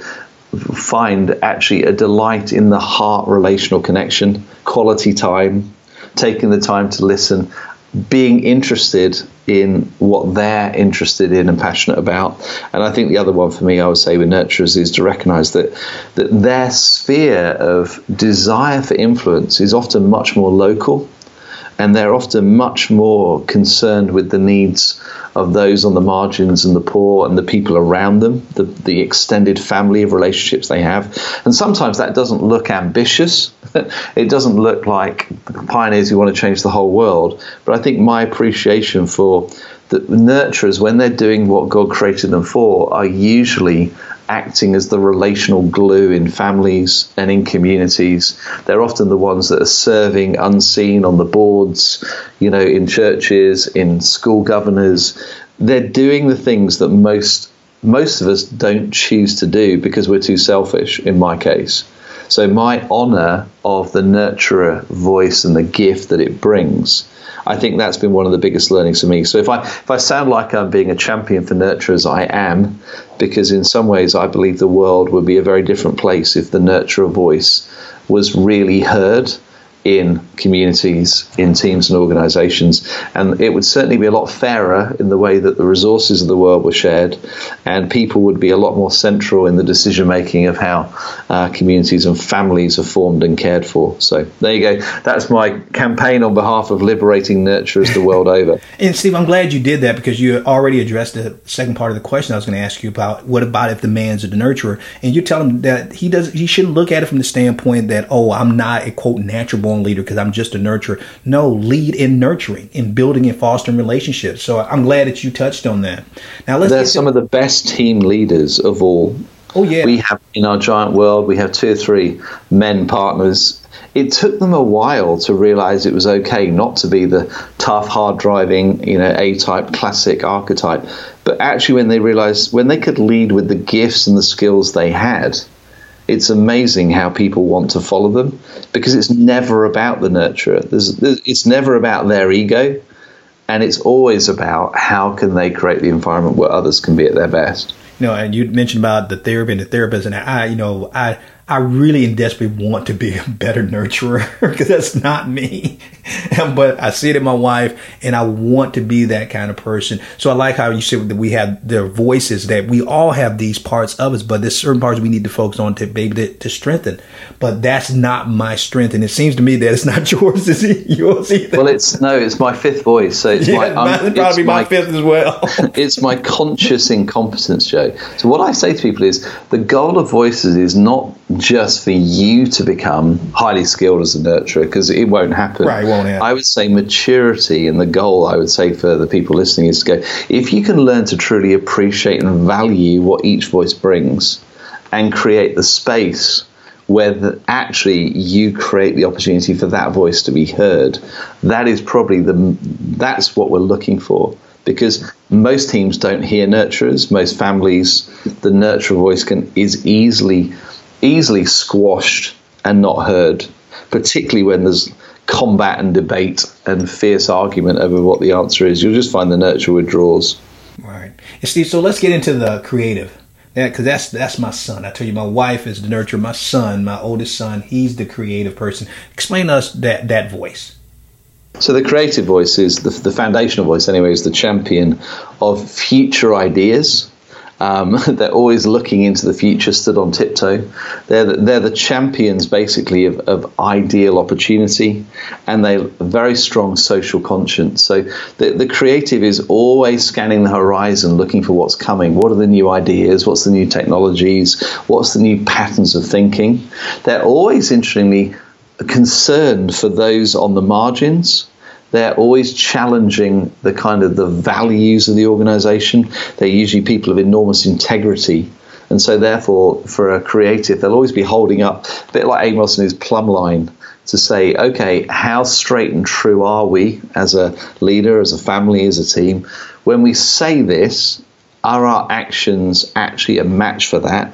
find actually a delight in the heart relational connection, quality time, taking the time to listen, being interested in what they're interested in and passionate about. And I think the other one for me, I would say with nurturers, is to recognize that that their sphere of desire for influence is often much more local, and they're often much more concerned with the needs of those on the margins and the poor and the people around them, the, the extended family of relationships they have. And sometimes that doesn't look ambitious. It doesn't look like pioneers who want to change the whole world. But I think my appreciation for the nurturers, when they're doing what God created them for, are usually acting as the relational glue in families and in communities. They're often the ones that are serving unseen on the boards, you know, in churches, in school governors. They're doing the things that most most of us don't choose to do because we're too selfish, in my case. So my honor of the nurturer voice and the gift that it brings, I think that's been one of the biggest learnings for me. So if I if I sound like I'm being a champion for nurturers, I am, because in some ways I believe the world would be a very different place if the nurturer voice was really heard in communities, in teams and organizations. And it would certainly be a lot fairer in the way that the resources of the world were shared, and people would be a lot more central in the decision making of how uh, communities and families are formed and cared for. So there you go. That's my campaign on behalf of liberating nurturers the world over. And Steve, I'm glad you did that, because you already addressed the second part of the question I was going to ask you about. What about if the man's the nurturer? And you tell him that he does. He shouldn't look at it from the standpoint that, oh, I'm not a quote natural born leader because I'm just a nurturer. No, lead in nurturing, in building and fostering relationships. So I'm glad that you touched on that. Now let's. They're some of the best team leaders of all. Oh yeah. We have in our giant world, we have two or three men partners. It took them a while to realize it was okay not to be the tough, hard driving, you know, A-type classic archetype. But actually when they realized, when they could lead with the gifts and the skills they had, it's amazing how people want to follow them, because it's never about the nurturer. There's, there's, it's never about their ego, and it's always about how can they create the environment where others can be at their best. You know, and you mentioned about the therapy and the therapist, and I, you know, I, I really and desperately want to be a better nurturer, because that's not me. But I see it in my wife, and I want to be that kind of person. So I like how you said that we have the voices, that we all have these parts of us, but there's certain parts we need to focus on to be able to, to strengthen. But that's not my strength, and it seems to me that it's not yours. Is it yours either? Well, it's no, it's my fifth voice. So it's yeah, my um, it's probably my, my fifth as well. It's my conscious incompetence, Joe. So what I say to people is the goal of voices is not just for you to become highly skilled as a nurturer, because it won't happen. Right, it won't happen. I would say maturity, and the goal I would say for the people listening is to go, if you can learn to truly appreciate and value what each voice brings, and create the space where the, actually you create the opportunity for that voice to be heard, that is probably the that's what we're looking for. Because most teams don't hear nurturers, most families, the nurturer voice can is easily easily squashed and not heard, particularly when there's combat and debate and fierce argument over what the answer is. You'll just find the nurturer withdraws. Right. And Steve, so let's get into the creative. Yeah, because that's that's my son. I tell you, my wife is the nurturer. My son, my oldest son, he's the creative person. Explain to us that that voice. So the creative voice is the, the foundational voice, anyway, is the champion of future ideas. Um, they're always looking into the future, stood on tiptoe. They're the, they're the champions, basically, of, of ideal opportunity, and they're very strong social conscience. So the, the creative is always scanning the horizon, looking for what's coming. What are the new ideas? What's the new technologies? What's the new patterns of thinking? They're always, interestingly, concerned for those on the margins. They're always challenging the kind of the values of the organization. They're usually people of enormous integrity. And so therefore, for a creative, they'll always be holding up, a bit like Amos and his plumb line, to say, okay, how straight and true are we as a leader, as a family, as a team? When we say this, are our actions actually a match for that?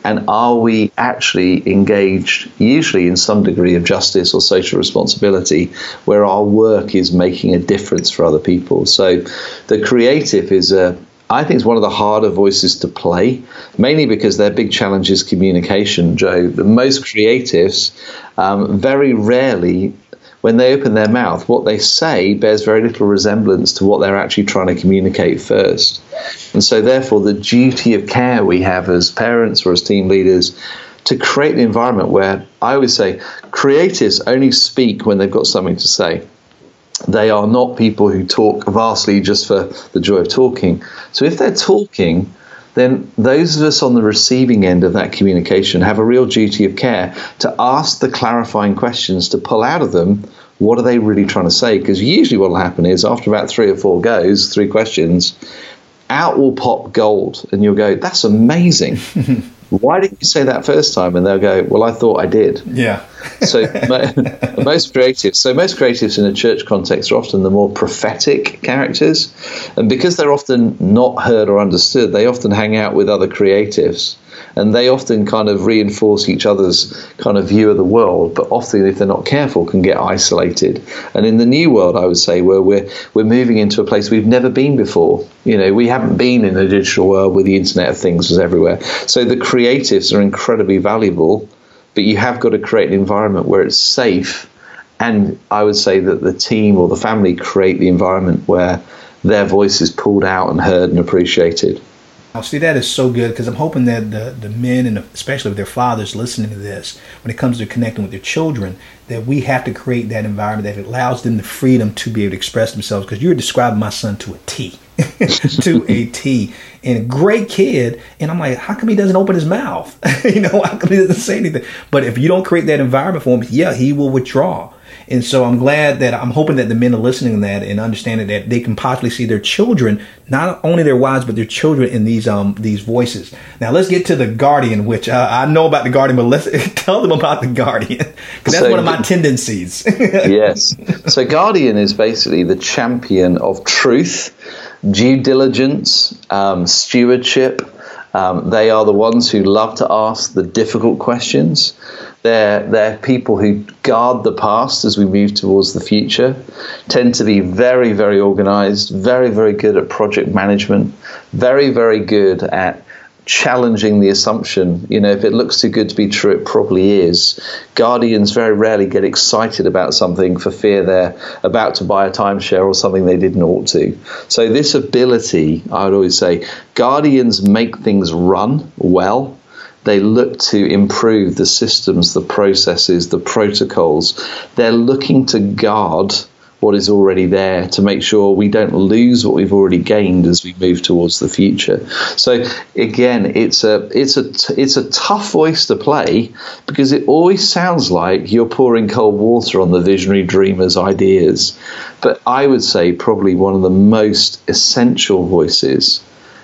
And are we actually engaged, usually in some degree of justice or social responsibility, where our work is making a difference for other people? So the creative is a I think it's one of the harder voices to play, mainly because their big challenge is communication, Joe. The most creatives, um, very rarely, when they open their mouth, what they say bears very little resemblance to what they're actually trying to communicate first. And so therefore, the duty of care we have as parents or as team leaders to create the environment where, I always say, creatives only speak when they've got something to say. They are not people who talk vastly just for the joy of talking. So if they're talking, then those of us on the receiving end of that communication have a real duty of care to ask the clarifying questions, to pull out of them, what are they really trying to say? Because usually what will happen is after about three or four goes, three questions, out will pop gold. And you'll go, that's amazing. Why didn't you say that first time? And they'll go, well, I thought I did. Yeah. So most creatives, so most creatives in a church context are often the more prophetic characters. And because they're often not heard or understood, they often hang out with other creatives. And they often kind of reinforce each other's kind of view of the world, but often, if they're not careful, can get isolated. And in the new world, I would say, where we're we're moving into a place we've never been before. You know, we haven't been in a digital world where the Internet of Things was everywhere. So the creatives are incredibly valuable, but you have got to create an environment where it's safe. And I would say that the team or the family create the environment where their voice is pulled out and heard and appreciated. Now, see, that is so good, because I'm hoping that the, the men, and especially their fathers listening to this, when it comes to connecting with their children, that we have to create that environment that allows them the freedom to be able to express themselves. Because you're describing my son to a T, to a T, and a great kid. And I'm like, how come he doesn't open his mouth? You know, how come he doesn't say anything? But if you don't create that environment for him, yeah, he will withdraw. And so I'm glad that I'm hoping that the men are listening to that and understanding that they can possibly see their children, not only their wives, but their children in these um these voices. Now, let's get to the Guardian, which uh, I know about the Guardian, but let's tell them about the Guardian, because that's so, one of my tendencies. Yes. So Guardian is basically the champion of truth, due diligence, um, stewardship. Um, they are the ones who love to ask the difficult questions. They're, they're people who guard the past as we move towards the future, tend to be very, very organized, very, very good at project management, very, very good at challenging the assumption. You know, if it looks too good to be true, it probably is. Guardians very rarely get excited about something for fear they're about to buy a timeshare or something they didn't ought to. So this ability, I would always say, Guardians make things run well. They look to improve the systems, the processes, the protocols. They're looking to guard what is already there to make sure we don't lose what we've already gained as we move towards the future. So again, it's a it's a it's a tough voice to play, because it always sounds like you're pouring cold water on the visionary dreamer's ideas. But I would say probably one of the most essential voices,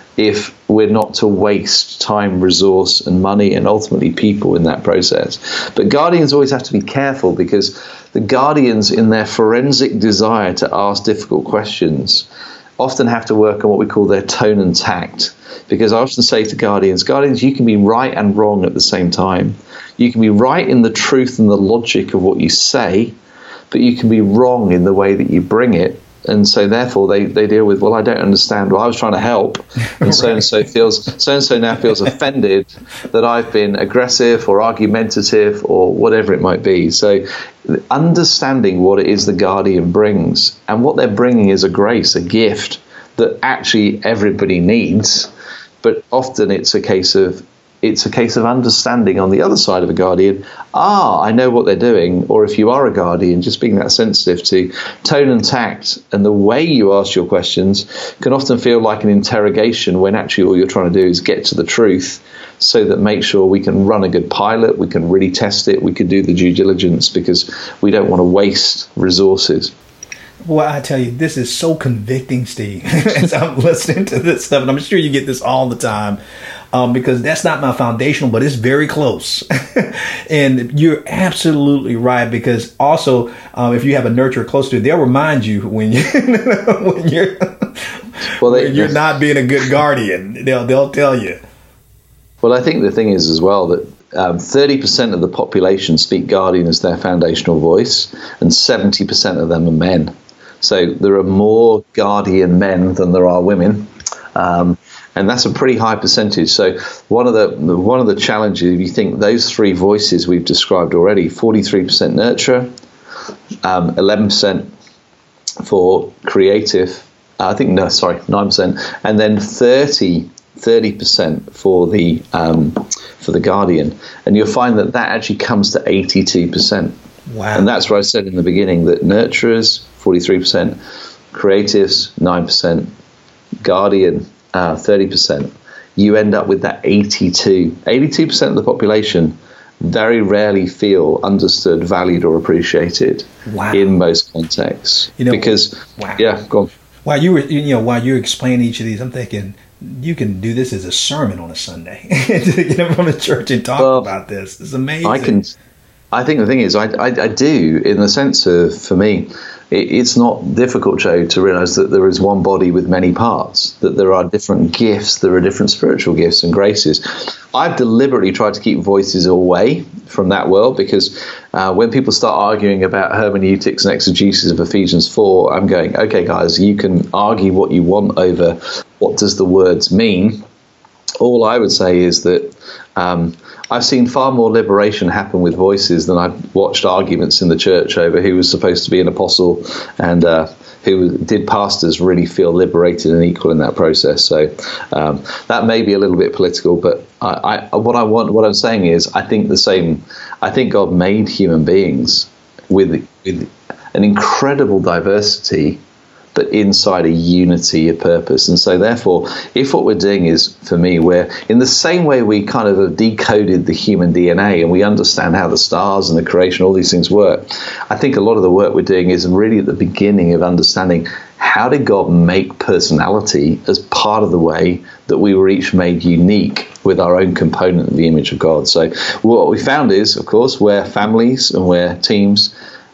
if we're not to waste time, resource, and money, and ultimately people in that process. But Guardians always have to be careful, because the Guardians, in their forensic desire to ask difficult questions, often have to work on what we call their tone and tact. Because I often say to Guardians, Guardians, you can be right and wrong at the same time. You can be right in the truth and the logic of what you say, but you can be wrong in the way that you bring it. And so therefore they, they deal with, well, I don't understand. Well, I was trying to help. And so-and-so feels, so-and-so now feels offended that I've been aggressive or argumentative or whatever it might be. So understanding what it is the Guardian brings, and what they're bringing is a grace, a gift that actually everybody needs. But often it's a case of, it's a case of understanding on the other side of a Guardian, ah, I know what they're doing. Or if you are a Guardian, just being that sensitive to tone and tact, and the way you ask your questions can often feel like an interrogation, when actually all you're trying to do is get to the truth, so that make sure we can run a good pilot, we can really test it, we can do the due diligence, because we don't want to waste resources. Well, I tell you, this is so convicting, Steve, as I'm listening to this stuff. And I'm sure you get this all the time, um, because that's not my foundational, but it's very close. And you're absolutely right, because also, um, if you have a nurturer close to it, they'll remind you when, you, when you're, well, they, when you're not being a good guardian. They'll, they'll tell you. Well, I think the thing is as well that um, thirty percent of the population speak Guardian as their foundational voice, and seventy percent of them are men. So there are more Guardian men than there are women. Um, and that's a pretty high percentage. So one of the one of the challenges, if you think those three voices we've described already, forty-three percent nurturer, um, eleven percent for creative, uh, I think, no, sorry, nine percent, and then thirty percent for the um, for the Guardian. And you'll find that that actually comes to eighty-two percent. Wow. And that's what I said in the beginning, that nurturers, forty-three percent, creatives, nine percent, Guardian, uh, thirty percent. You end up with that eighty-two. eighty-two percent of the population very rarely feel understood, valued, or appreciated. Wow. In most contexts. You know, because, wow. yeah, go on. While you were, you know, while you're explaining each of these, I'm thinking you can do this as a sermon on a Sunday to get up from the church and talk well, about this. It's amazing. I can. I think the thing is, I, I, I do, in the sense of, for me, it, it's not difficult, Joe, to realize that there is one body with many parts, that there are different gifts, there are different spiritual gifts and graces. I've deliberately tried to keep voices away from that world, because uh, when people start arguing about hermeneutics and exegesis of Ephesians four, I'm going, okay, guys, you can argue what you want over what does the words mean. All I would say is that um, I've seen far more liberation happen with voices than I've watched arguments in the church over who was supposed to be an apostle and uh, who did pastors really feel liberated and equal in that process. So um, that may be a little bit political, but I, I, what I want, what I'm saying is, I think the same. I think God made human beings with with an incredible diversity, but inside a unity of purpose. And so therefore, if what we're doing is, for me, we're in the same way we kind of have decoded the human D N A and we understand how the stars and the creation, all these things work, I think a lot of the work we're doing is really at the beginning of understanding how did God make personality as part of the way that we were each made unique with our own component of the image of God. So what we found is, of course, where families and where teams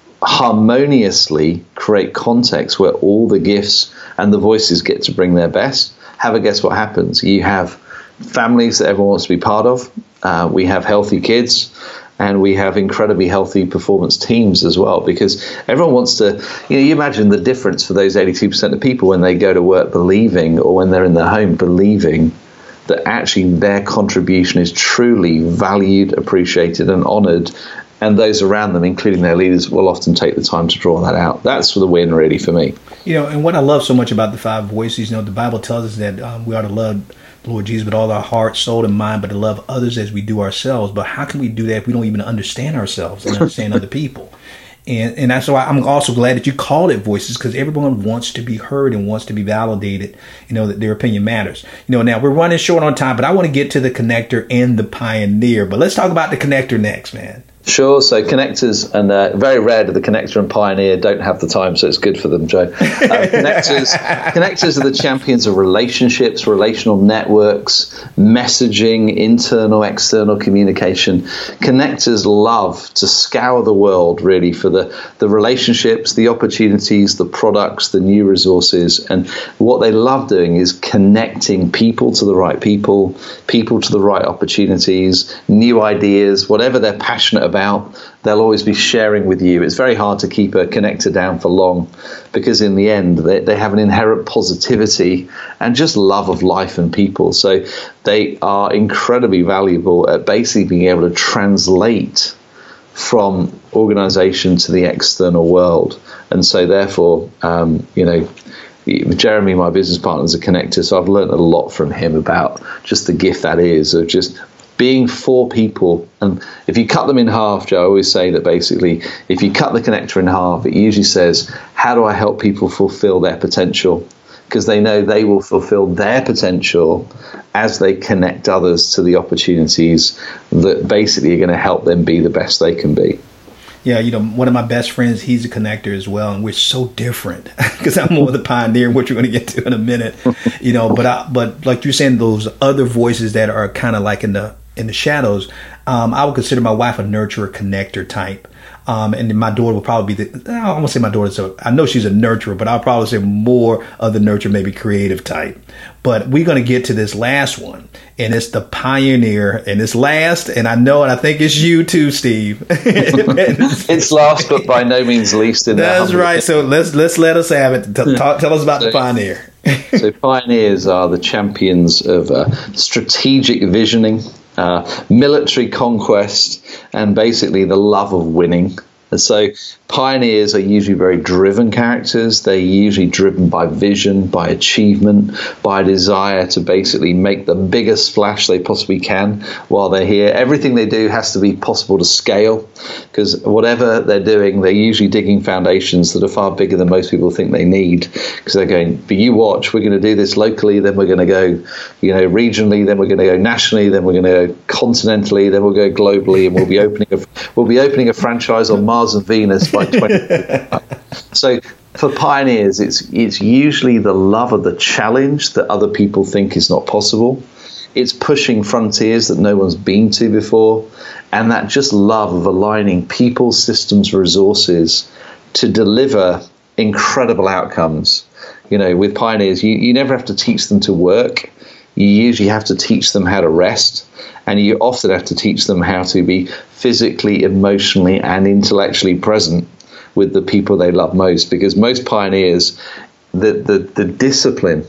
harmoniously create context where all the gifts and the voices get to bring their best, have a guess what happens. You have families that everyone wants to be part of. Uh, we have healthy kids, and we have incredibly healthy performance teams as well, because everyone wants to, you know, you imagine the difference for those eighty-two percent of people when they go to work believing, or when they're in their home believing, that actually their contribution is truly valued, appreciated, and honored. And those around them, including their leaders, will often take the time to draw that out. That's the win, really, for me. You know, and what I love so much about the five voices, you know, the Bible tells us that um, we ought to love the Lord Jesus with all our heart, soul, and mind, but to love others as we do ourselves. But how can we do that if we don't even understand ourselves and understand other people? And and that's why I'm also glad that you called it voices, because everyone wants to be heard and wants to be validated, you know, that their opinion matters. You know, now we're running short on time, but I want to get to the connector and the pioneer. But let's talk about the connector next, man. Sure. So connectors, and uh, very rare do the connector and pioneer don't have the time, so it's good for them, Joe. Uh, connectors, connectors are the champions of relationships, relational networks, messaging, internal, external communication. Connectors love to scour the world, really, for the, the relationships, the opportunities, the products, the new resources. And what they love doing is connecting people to the right people, people to the right opportunities, new ideas, whatever they're passionate about. About, they'll always be sharing with you. It's very hard to keep a connector down for long, because in the end they, they have an inherent positivity and just love of life and people. So they are incredibly valuable at basically being able to translate from organization to the external world. And so therefore, um, you know, Jeremy, my business partner, is a connector, so I've learned a lot from him about just the gift that is of just being for people. And if you cut them in half, Joe, I always say that basically if you cut the connector in half, it usually says, how do I help people fulfill their potential? Because they know they will fulfill their potential as they connect others to the opportunities that basically are going to help them be the best they can be. Yeah, you know, one of my best friends, he's a connector as well, and we're so different because I'm more the pioneer, which we're going to get to in a minute, you know, but I, but like you're saying, those other voices that are kind of like in the in the shadows, um, I would consider my wife a nurturer, connector type. Um, and then my daughter will probably be the, I don't want to say my daughter's a, I know she's a nurturer, but I'll probably say more of the nurture, maybe creative type. But we're going to get to this last one, and it's the pioneer, and it's last, and I know, and I think it's you too, Steve. It's last, but by no means least in that. That's right. So let's let's let us have it. T- talk, tell us about so, the pioneer. So pioneers are the champions of uh, strategic visioning, uh, military conquest, and basically the love of winning. And so pioneers are usually very driven characters. They're usually driven by vision, by achievement, by desire to basically make the biggest splash they possibly can while they're here. Everything they do has to be possible to scale, because whatever they're doing, they're usually digging foundations that are far bigger than most people think they need, because they're going, but you watch, we're going to do this locally, then we're going to go, you know, regionally, then we're going to go nationally, then we're going to go continentally, then we'll go globally, and we'll be opening a, we'll be opening a franchise on Mars and Venus by twenty. So for pioneers, it's it's usually the love of the challenge that other people think is not possible. It's pushing frontiers that no one's been to before, and that just love of aligning people, systems, resources to deliver incredible outcomes. You know, with pioneers, you, you never have to teach them to work. You usually have to teach them how to rest, and you often have to teach them how to be physically, emotionally, and intellectually present with the people they love most, because most pioneers, the, the, the discipline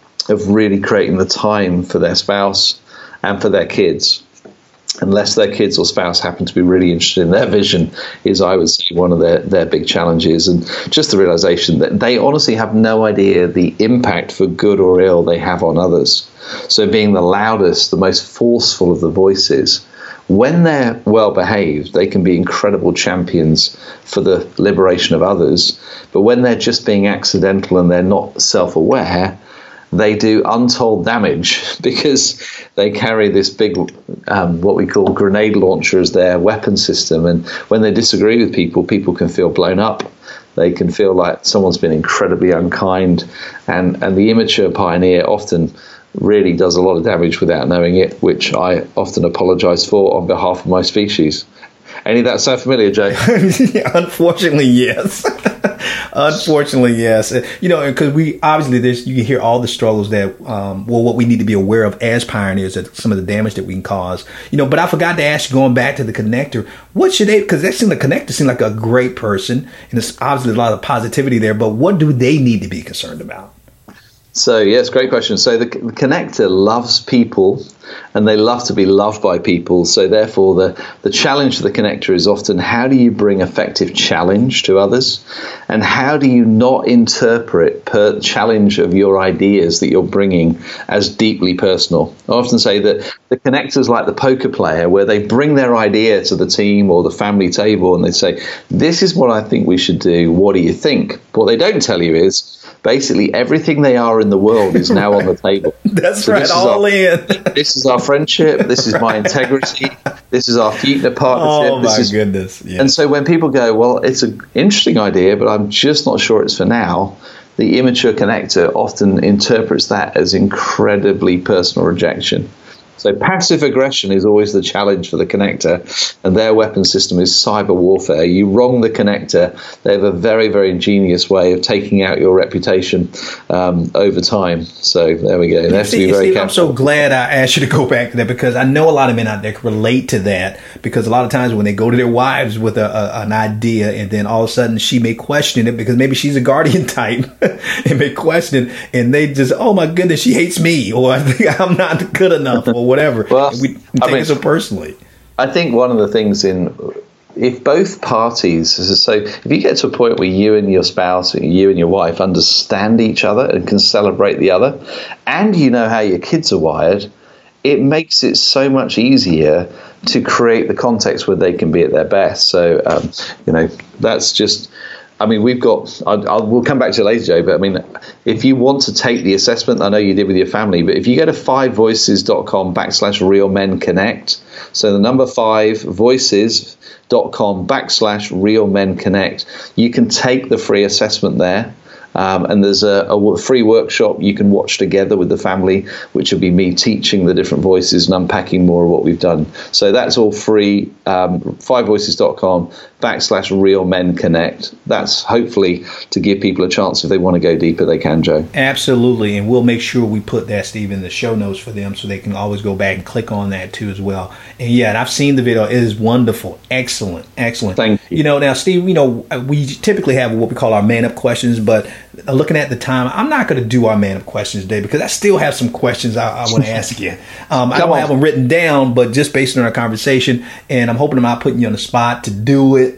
of really creating the time for their spouse and for their kids, unless their kids or spouse happen to be really interested in their vision, is, I would say, one of their, their big challenges. And just the realization that they honestly have no idea the impact, for good or ill, they have on others. So being the loudest, the most forceful of the voices, when they're well behaved, they can be incredible champions for the liberation of others. But when they're just being accidental and they're not self-aware, they do untold damage, because they carry this big, um, what we call grenade launcher as their weapon system. And when they disagree with people, people can feel blown up. They can feel like someone's been incredibly unkind. And, and the immature pioneer often really does a lot of damage without knowing it, which I often apologize for on behalf of my species. Any of that sound familiar, Jay? Yeah, unfortunately, yes. Unfortunately, yes. You know, because we obviously there's you can hear all the struggles that um, well, what we need to be aware of as pioneers, that some of the damage that we can cause. You know, but I forgot to ask you, going back to the connector, what should they? Because that seemed the connector seemed like a great person, and there's obviously a lot of positivity there. But what do they need to be concerned about? So, yes, great question. So the, the connector loves people, and they love to be loved by people. So therefore, the, the challenge for the connector is often, how do you bring effective challenge to others? And how do you not interpret per challenge of your ideas that you're bringing as deeply personal? I often say that the connector is like the poker player, where they bring their idea to the team or the family table, and they say, this is what I think we should do. What do you think? What they don't tell you is, basically, everything they are in the world is now on the table. That's so right, all our, in. This is our friendship. This is my integrity. This is our future partnership. Oh, this my is, goodness. Yes. And so when people go, well, it's an interesting idea, but I'm just not sure it's for now, the immature connector often interprets that as incredibly personal rejection. So passive aggression is always the challenge for the connector, and their weapon system is cyber warfare. You wrong the connector, they have a very, very ingenious way of taking out your reputation um, over time. So there we go. They have to be very careful. I'm so glad I asked you to go back to that, because I know a lot of men out there can relate to that, because a lot of times when they go to their wives with a, a, an idea, and then all of a sudden she may question it, because maybe she's a guardian type and may question it, and they just, oh my goodness, she hates me, or I think I'm not good enough, or whatever. Well, we take I mean, it so personally. I think one of the things in, if both parties, so if you get to a point where you and your spouse, you and your wife understand each other and can celebrate the other, and you know how your kids are wired, it makes it so much easier to create the context where they can be at their best. So, um, you know, that's just, I mean, we've got, I'll, I'll, we'll come back to it later, Joe, but I mean, if you want to take the assessment, I know you did with your family, but if you go to fivevoices.com backslash real men connect, so the number five voices.com backslash real men connect, you can take the free assessment there. Um, and there's a, a free workshop you can watch together with the family, which will be me teaching the different voices and unpacking more of what we've done. So that's all free, um, five voices dot com backslash Real Men Connect. That's hopefully to give people a chance if they want to go deeper, they can, Joe. Absolutely. And we'll make sure we put that, Steve, in the show notes for them so they can always go back and click on that too as well. And yeah, and I've seen the video. It is wonderful. Excellent. Excellent. Thank you. You know, now, Steve, you know, we typically have what we call our man up questions, but looking at the time, I'm not going to do our man up questions today because I still have some questions I, I want to ask you. Um, I don't on. have them written down, but just based on our conversation, and I'm hoping I'm not putting you on the spot to do it.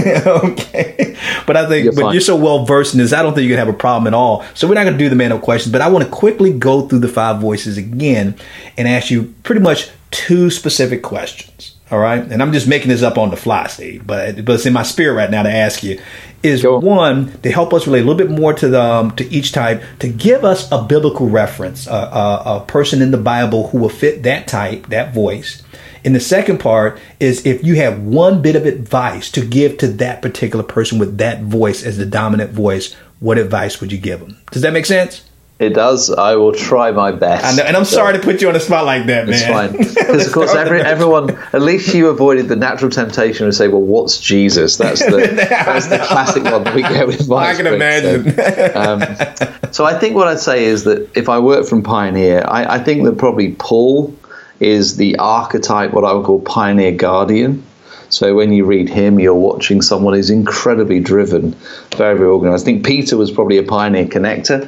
Okay. But I think, you're but fine. You're so well versed in this, I don't think you're going to have a problem at all. So we're not going to do the man up questions, but I want to quickly go through the five voices again and ask you pretty much two specific questions. All right. And I'm just making this up on the fly, Steve, but, but it's in my spirit right now to ask you is Go. one, to help us relate a little bit more to the, um, to each type, to give us a biblical reference, uh, uh, a person in the Bible who will fit that type, that voice. And the second part is if you have one bit of advice to give to that particular person with that voice as the dominant voice, what advice would you give them? Does that make sense? It does. I will try my best. I know, and I'm so, sorry to put you on the spot like that, man. It's fine. Because, of course, every, everyone, at least you avoided the natural temptation to say, well, what's Jesus? That's the that's the classic one that we get with my I can imagine. So, um, so I think what I'd say is that if I work from Pioneer, I, I think that probably Paul is the archetype, what I would call pioneer guardian. So when you read him, you're watching someone who's incredibly driven, very, very organized. I think Peter was probably a pioneer connector.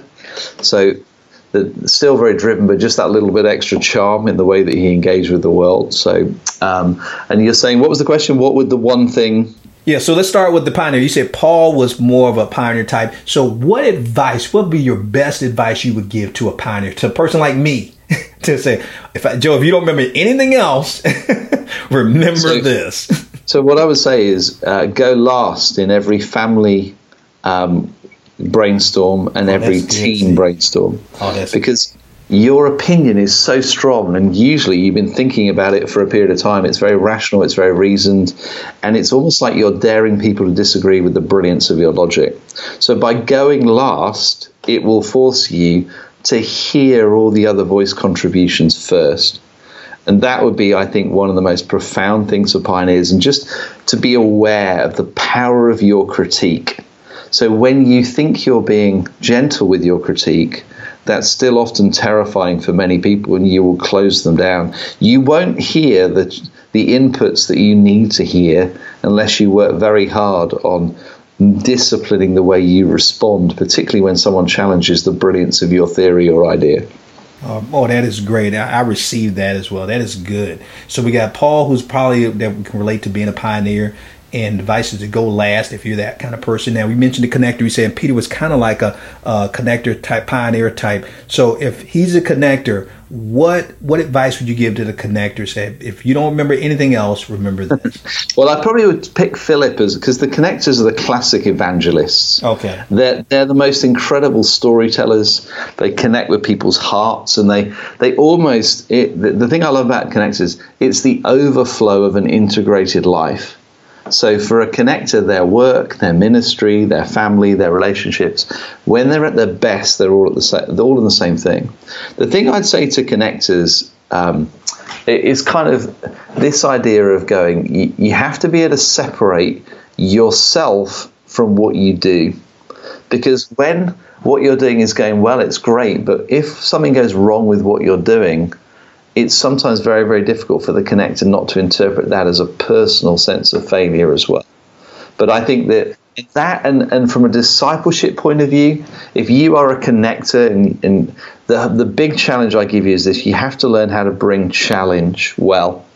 So the, still very driven, but just that little bit extra charm in the way that he engaged with the world. So, um, and you're saying, what was the question? What would the one thing... Yeah, so let's start with the pioneer. You said Paul was more of a pioneer type. So what advice, what would be your best advice you would give to a pioneer, to a person like me? To say, if I, Joe, if you don't remember anything else, remember so, this. So what I would say is uh, go last in every family um, brainstorm and oh, every team good. brainstorm. Oh, that's because good. Your opinion is so strong, and usually you've been thinking about it for a period of time. It's very rational, it's very reasoned, and it's almost like you're daring people to disagree with the brilliance of your logic. So by going last, it will force you to hear all the other voice contributions first. And that would be, I think, one of the most profound things for pioneers, and just to be aware of the power of your critique. So when you think you're being gentle with your critique, that's still often terrifying for many people, and you will close them down. You won't hear the, the inputs that you need to hear unless you work very hard on disciplining the way you respond, particularly when someone challenges the brilliance of your theory or idea. Um, oh, that is great. I, I received that as well. That is good. So we got Paul, who's probably that we can relate to being a pioneer, and advices to go last if you're that kind of person. Now, we mentioned the connector. We said Peter was kind of like a, a connector type, pioneer type. So if he's a connector, what what advice would you give to the connector? Say, if you don't remember anything else, remember this. Well, I probably would pick Philip as, because the connectors are the classic evangelists. Okay. They're, they're the most incredible storytellers. They connect with people's hearts, and they, they almost, it, the, the thing I love about connectors, it's the overflow of an integrated life. So for a connector, their work, their ministry, their family, their relationships, when they're at their best, they're all at the same, they're all in the same thing. The thing I'd say to connectors um, is kind of this idea of going, you, you have to be able to separate yourself from what you do. Because when what you're doing is going well, it's great. But if something goes wrong with what you're doing, it's sometimes very, very difficult for the connector not to interpret that as a personal sense of failure as well. But I think that that and, and from a discipleship point of view, if you are a connector, and, and the, the big challenge I give you is this: you have to learn how to bring challenge well.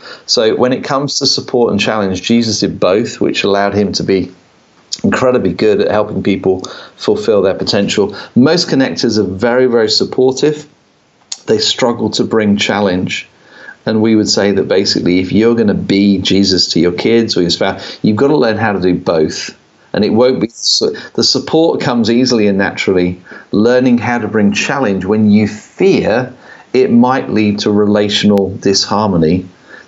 So when it comes to support and challenge, Jesus did both, which allowed him to be incredibly good at helping people fulfill their potential. Most connectors are very, very supportive. They struggle to bring challenge. And we would say that basically, if you're going to be Jesus to your kids or your spouse, you've got to learn how to do both. And it won't be, so the support comes easily and naturally. Learning how to bring challenge when you fear it might lead to relational disharmony,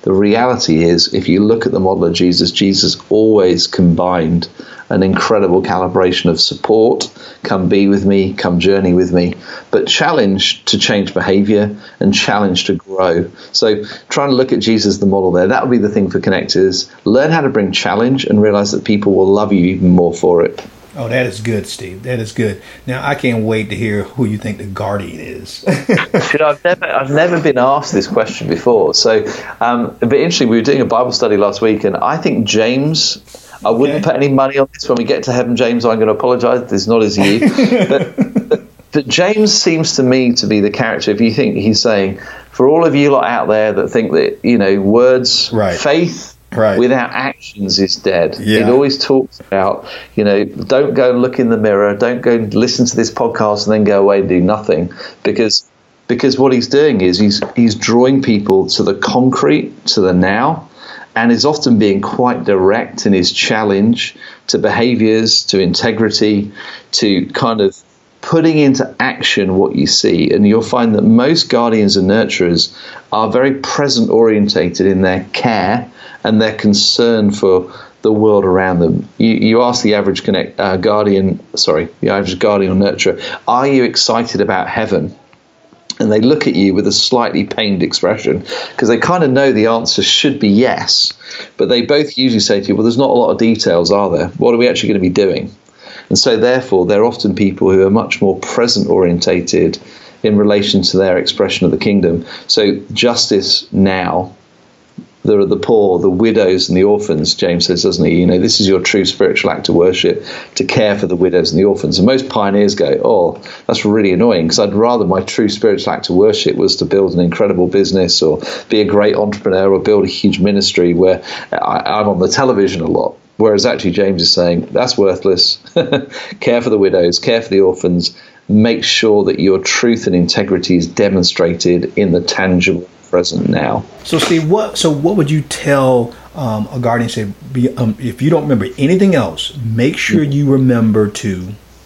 the reality is, if you look at the model of Jesus, Jesus always combined an incredible calibration of support, come be with me, come journey with me, but challenge to change behavior and challenge to grow. So trying to look at Jesus, the model there, that would be the thing for connectors. Learn how to bring challenge and realize that people will love you even more for it. Oh, that is good, Steve. That is good. Now, I can't wait to hear who you think the guardian is. you know, I've never, I've never been asked this question before. So, um, but interesting, we were doing a Bible study last week, and I think James, I wouldn't okay. put any money on this. When we get to heaven, James, I'm going to apologize. It's not as you. but, but, but James seems to me to be the character. If you think he's saying, for all of you lot out there that think that, you know, words, right. faith, Right. without actions is dead. Yeah. It always talks about, you know, don't go and look in the mirror, don't go and listen to this podcast and then go away and do nothing. Because because what he's doing is he's he's drawing people to the concrete, to the now, and is often being quite direct in his challenge to behaviors, to integrity, to kind of putting into action what you see. And you'll find that most guardians and nurturers are very present orientated in their care and their concern for the world around them. You, you ask the average connect, uh, guardian, sorry, the average guardian or nurturer, are you excited about heaven? And they look at you with a slightly pained expression because they kind of know the answer should be yes, but they both usually say to you, well, there's not a lot of details, are there? What are we actually going to be doing? And so therefore, they're often people who are much more present orientated in relation to their expression of the kingdom. So justice now, there are the poor, the widows and the orphans, James says, doesn't he? You know, this is your true spiritual act of worship, to care for the widows and the orphans. And most pioneers go, oh, that's really annoying, because I'd rather my true spiritual act of worship was to build an incredible business or be a great entrepreneur or build a huge ministry where I, I'm on the television a lot. Whereas actually James is saying, that's worthless. Care for the widows, care for the orphans. Make sure that your truth and integrity is demonstrated in the tangible present now. So, Steve, what so what would you tell um, a guardian? Say, be, um, if you don't remember anything else, make sure you remember to.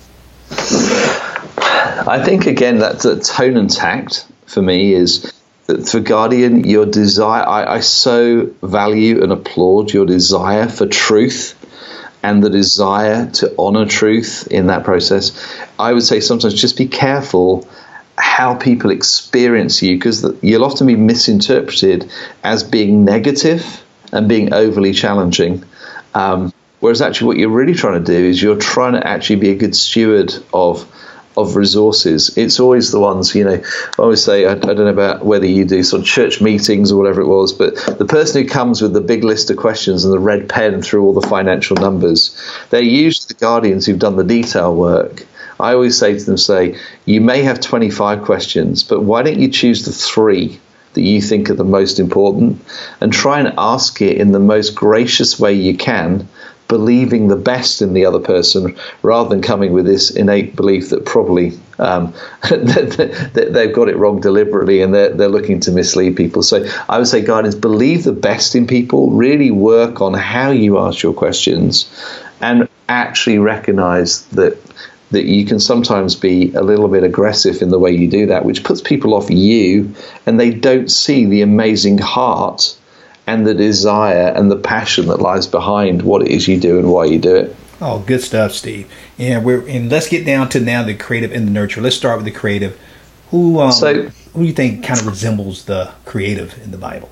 I think again that the tone and tact for me is that for guardian, your desire. I, I so value and applaud your desire for truth and the desire to honor truth in that process. I would say sometimes just be careful how people experience you, because you'll often be misinterpreted as being negative and being overly challenging. Um, whereas actually what you're really trying to do is you're trying to actually be a good steward of of resources. It's always the ones, you know, I always say, I, I don't know about whether you do sort of church meetings or whatever it was, but the person who comes with the big list of questions and the red pen through all the financial numbers, they're usually the guardians who've done the detail work. I always say to them, say, you may have twenty-five questions, but why don't you choose the three that you think are the most important and try and ask it in the most gracious way you can, believing the best in the other person rather than coming with this innate belief that probably um, that they've got it wrong deliberately and they're, they're looking to mislead people. So I would say, guardians, believe the best in people, really work on how you ask your questions and actually recognize that that you can sometimes be a little bit aggressive in the way you do that, which puts people off you, and they don't see the amazing heart and the desire and the passion that lies behind what it is you do and why you do it. Oh, good stuff, Steve. And we're and let's get down to now the creative and the nurture. Let's start with the creative. Who um, so, who do you think kind of resembles the creative in the Bible?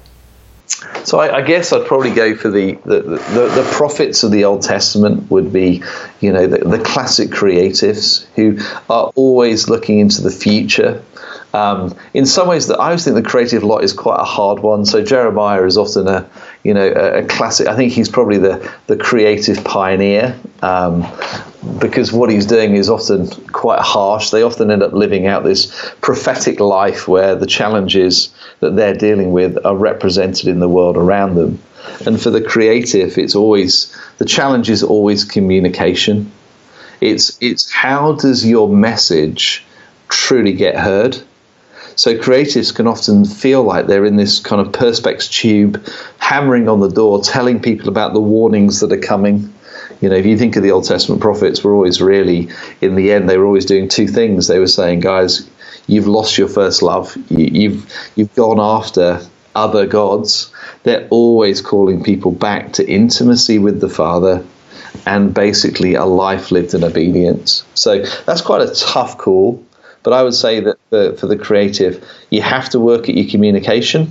So I, I guess I'd probably go for the the, the the prophets of the Old Testament would be, you know, the, the classic creatives who are always looking into the future. Um, in some ways, that I always think the creative lot is quite a hard one. So Jeremiah is often a, you know, a, a classic. I think he's probably the the creative pioneer um, because what he's doing is often quite harsh. They often end up living out this prophetic life where the challenges that they're dealing with are represented in the world around them. And for the creative, it's always the challenge is always communication. It's it's how does your message truly get heard? So creatives can often feel like they're in this kind of perspex tube, hammering on the door, telling people about the warnings that are coming. You know, if you think of the Old Testament prophets, were always really, in the end, they were always doing two things. They were saying, guys, you've lost your first love. You, you've you've gone after other gods. They're always calling people back to intimacy with the Father and basically a life lived in obedience. So that's quite a tough call. But I would say that for, for the creative, you have to work at your communication.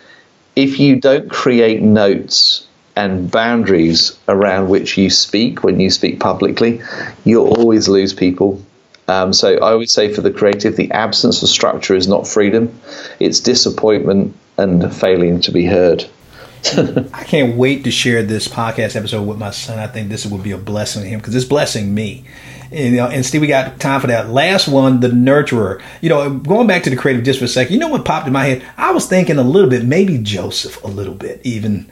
If you don't create notes and boundaries around which you speak when you speak publicly, you'll always lose people. Um, so I would say for the creative, the absence of structure is not freedom. It's disappointment and failing to be heard. I can't wait to share this podcast episode with my son. I think this would be a blessing to him because it's blessing me. And, you know, and Steve, we got time for that last one, the nurturer. You know, going back to the creative just for a second, you know what popped in my head? I was thinking a little bit, maybe Joseph a little bit even.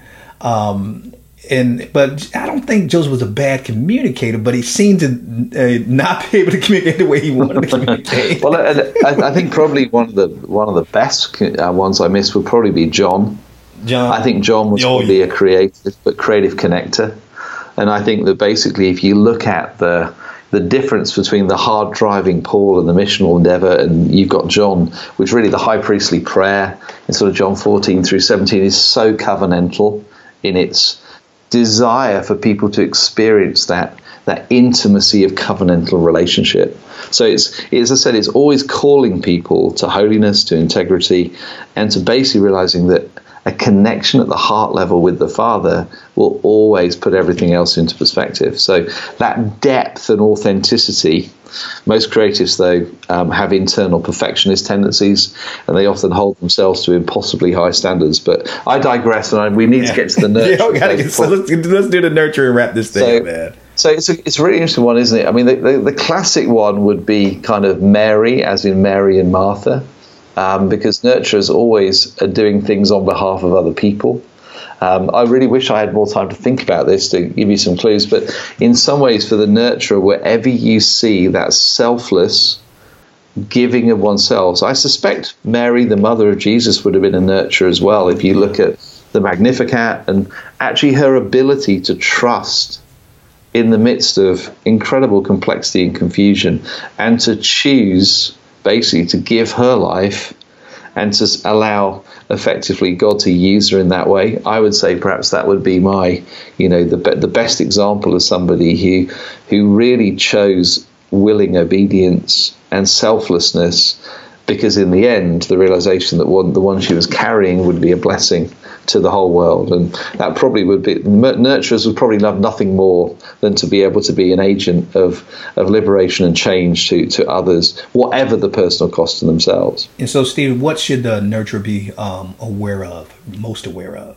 Um, and but I don't think Joseph was a bad communicator, but he seemed to uh, not be able to communicate the way he wanted to communicate. Well, I, I think probably one of the one of the best uh, ones I missed would probably be John. John. I think John was oh, probably yeah. a creative, but creative connector. And I think that basically if you look at the the difference between the hard driving Paul and the missional endeavor, and you've got John, which really the high priestly prayer in sort of John fourteen through seventeen is so covenantal in its desire for people to experience that that intimacy of covenantal relationship. So it's, as I said, it's always calling people to holiness, to integrity, and to basically realizing that a connection at the heart level with the Father will always put everything else into perspective. So that depth and authenticity, most creatives, though, um, have internal perfectionist tendencies, and they often hold themselves to impossibly high standards. But I digress, and I, we need yeah. to get to the nurture. yeah, get, so let's, let's do the nurture and wrap this thing so, up, man. So it's a, it's a really interesting one, isn't it? I mean, the, the, the classic one would be kind of Mary, as in Mary and Martha. Um, because nurturers always are doing things on behalf of other people. Um, I really wish I had more time to think about this to give you some clues, but in some ways for the nurturer, wherever you see that selfless giving of oneself, I suspect Mary, the mother of Jesus, would have been a nurturer as well. If you look at the Magnificat and actually her ability to trust in the midst of incredible complexity and confusion, and to choose basically to give her life and to allow effectively God to use her in that way. I would say perhaps that would be my, you know, the the best example of somebody who who really chose willing obedience and selflessness, because in the end the realization that one the one she was carrying would be a blessing to the whole world. And that probably would be, nurturers would probably love nothing more than to be able to be an agent of of liberation and change to to others, whatever the personal cost to themselves. And so, Steve, what should the nurturer be um, aware of, most aware of?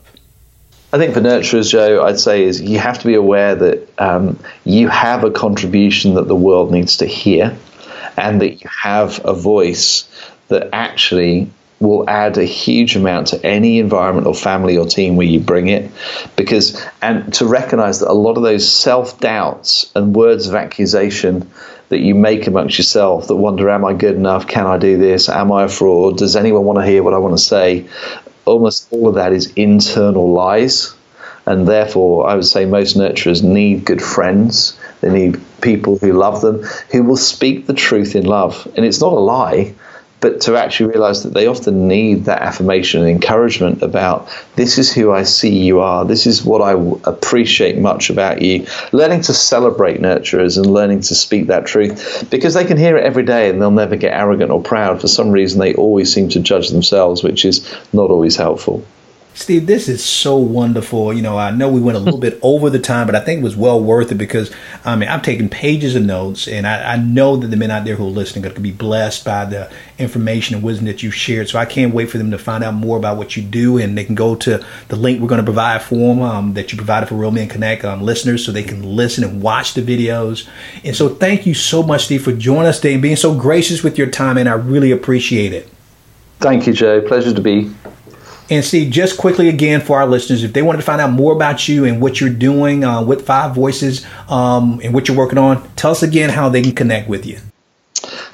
I think for nurturers, Joe, I'd say is you have to be aware that um, you have a contribution that the world needs to hear, and that you have a voice that actually will add a huge amount to any environment or family or team where you bring it. Because, and to recognize that a lot of those self-doubts and words of accusation that you make amongst yourself, that wonder, am I good enough? Can I do this? Am I a fraud? Does anyone want to hear what I want to say? Almost all of that is internal lies. And therefore, I would say most nurturers need good friends. They need people who love them, who will speak the truth in love. And it's not a lie, but to actually realize that they often need that affirmation and encouragement about, this is who I see you are, this is what I appreciate much about you. Learning to celebrate nurturers and learning to speak that truth, because they can hear it every day and they'll never get arrogant or proud. For some reason, they always seem to judge themselves, which is not always helpful. Steve, this is so wonderful. You know, I know we went a little bit over the time, but I think it was well worth it, because I mean, I've taken pages of notes, and I, I know that the men out there who are listening are going to be blessed by the information and wisdom that you've shared. So I can't wait for them to find out more about what you do, and they can go to the link we're going to provide for them um, that you provided for Real Men Connect um, listeners, so they can listen and watch the videos. And so thank you so much, Steve, for joining us today and being so gracious with your time, and I really appreciate it. Thank you, Joe. Pleasure to be. And Steve, just quickly again for our listeners, if they wanted to find out more about you and what you're doing uh, with Five Voices um, and what you're working on, tell us again how they can connect with you.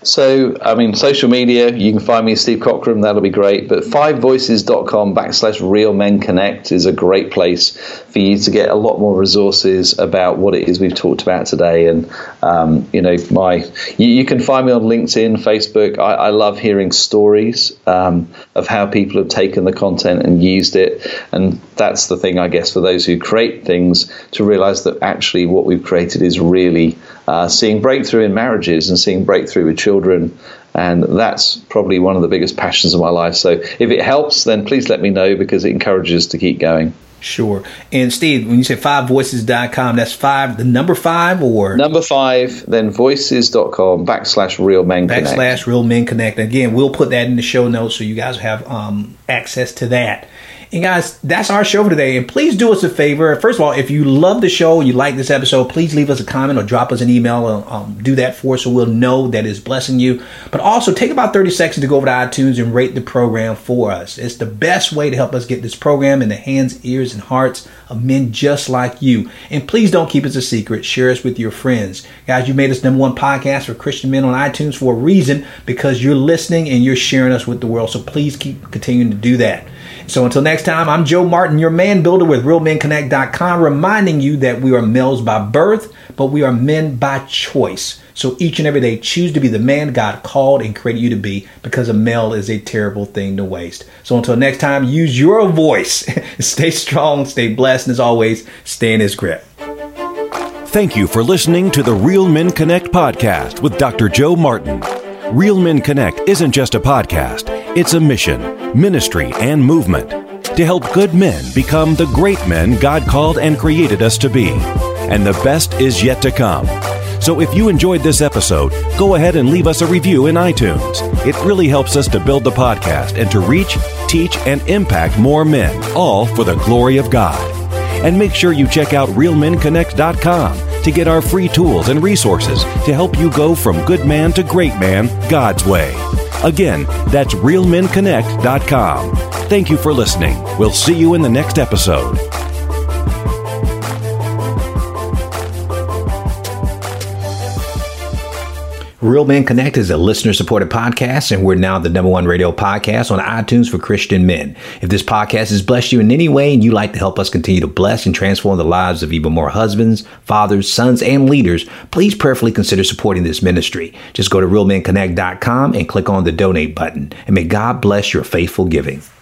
So, I mean, social media, you can find me, Steve Cockram, that'll be great. But fivevoices.com backslash Real Men Connect is a great place for you to get a lot more resources about what it is we've talked about today. And, um, you know, my you, you can find me on LinkedIn, Facebook. I, I love hearing stories um, of how people have taken the content and used it. And that's the thing, I guess, for those who create things, to realize that actually what we've created is really uh, seeing breakthrough in marriages and seeing breakthrough with children. And that's probably one of the biggest passions of my life. So if it helps, then please let me know, because it encourages us to keep going. Sure. And Steve, when you say five voices dot com, that's five, the number five, or? Number five, then voices.com backslash Real Men Connect. Backslash Real Men Connect. Again, we'll put that in the show notes so you guys have um, access to that. And guys, that's our show for today. And please do us a favor. First of all, if you love the show, you like this episode, please leave us a comment or drop us an email. Or, um, do that for us so we'll know that it's blessing you. But also take about thirty seconds to go over to iTunes and rate the program for us. It's the best way to help us get this program in the hands, ears, and hearts of men just like you. And please don't keep us a secret. Share us with your friends. Guys, you made us number one podcast for Christian men on iTunes for a reason, because you're listening and you're sharing us with the world. So please keep continuing to do that. So until next time, I'm Joe Martin, your man builder with real men connect dot com, reminding you that we are males by birth, but we are men by choice. So each and every day, choose to be the man God called and created you to be, because a male is a terrible thing to waste. So until next time, use your voice. Stay strong, stay blessed, and as always, stay in his grip. Thank you for listening to the Real Men Connect podcast with Doctor Joe Martin. Real Men Connect isn't just a podcast, it's a mission, ministry, and movement to help good men become the great men God called and created us to be. And the best is yet to come. So if you enjoyed this episode, go ahead and leave us a review in iTunes. It really helps us to build the podcast and to reach, teach, and impact more men, all for the glory of God. And make sure you check out real men connect dot com to get our free tools and resources to help you go from good man to great man God's way. Again, that's real men connect dot com. Thank you for listening. We'll see you in the next episode. Real Men Connect is a listener-supported podcast, and we're now the number one radio podcast on iTunes for Christian men. If this podcast has blessed you in any way and you'd like to help us continue to bless and transform the lives of even more husbands, fathers, sons, and leaders, please prayerfully consider supporting this ministry. Just go to real men connect dot com and click on the donate button, and may God bless your faithful giving.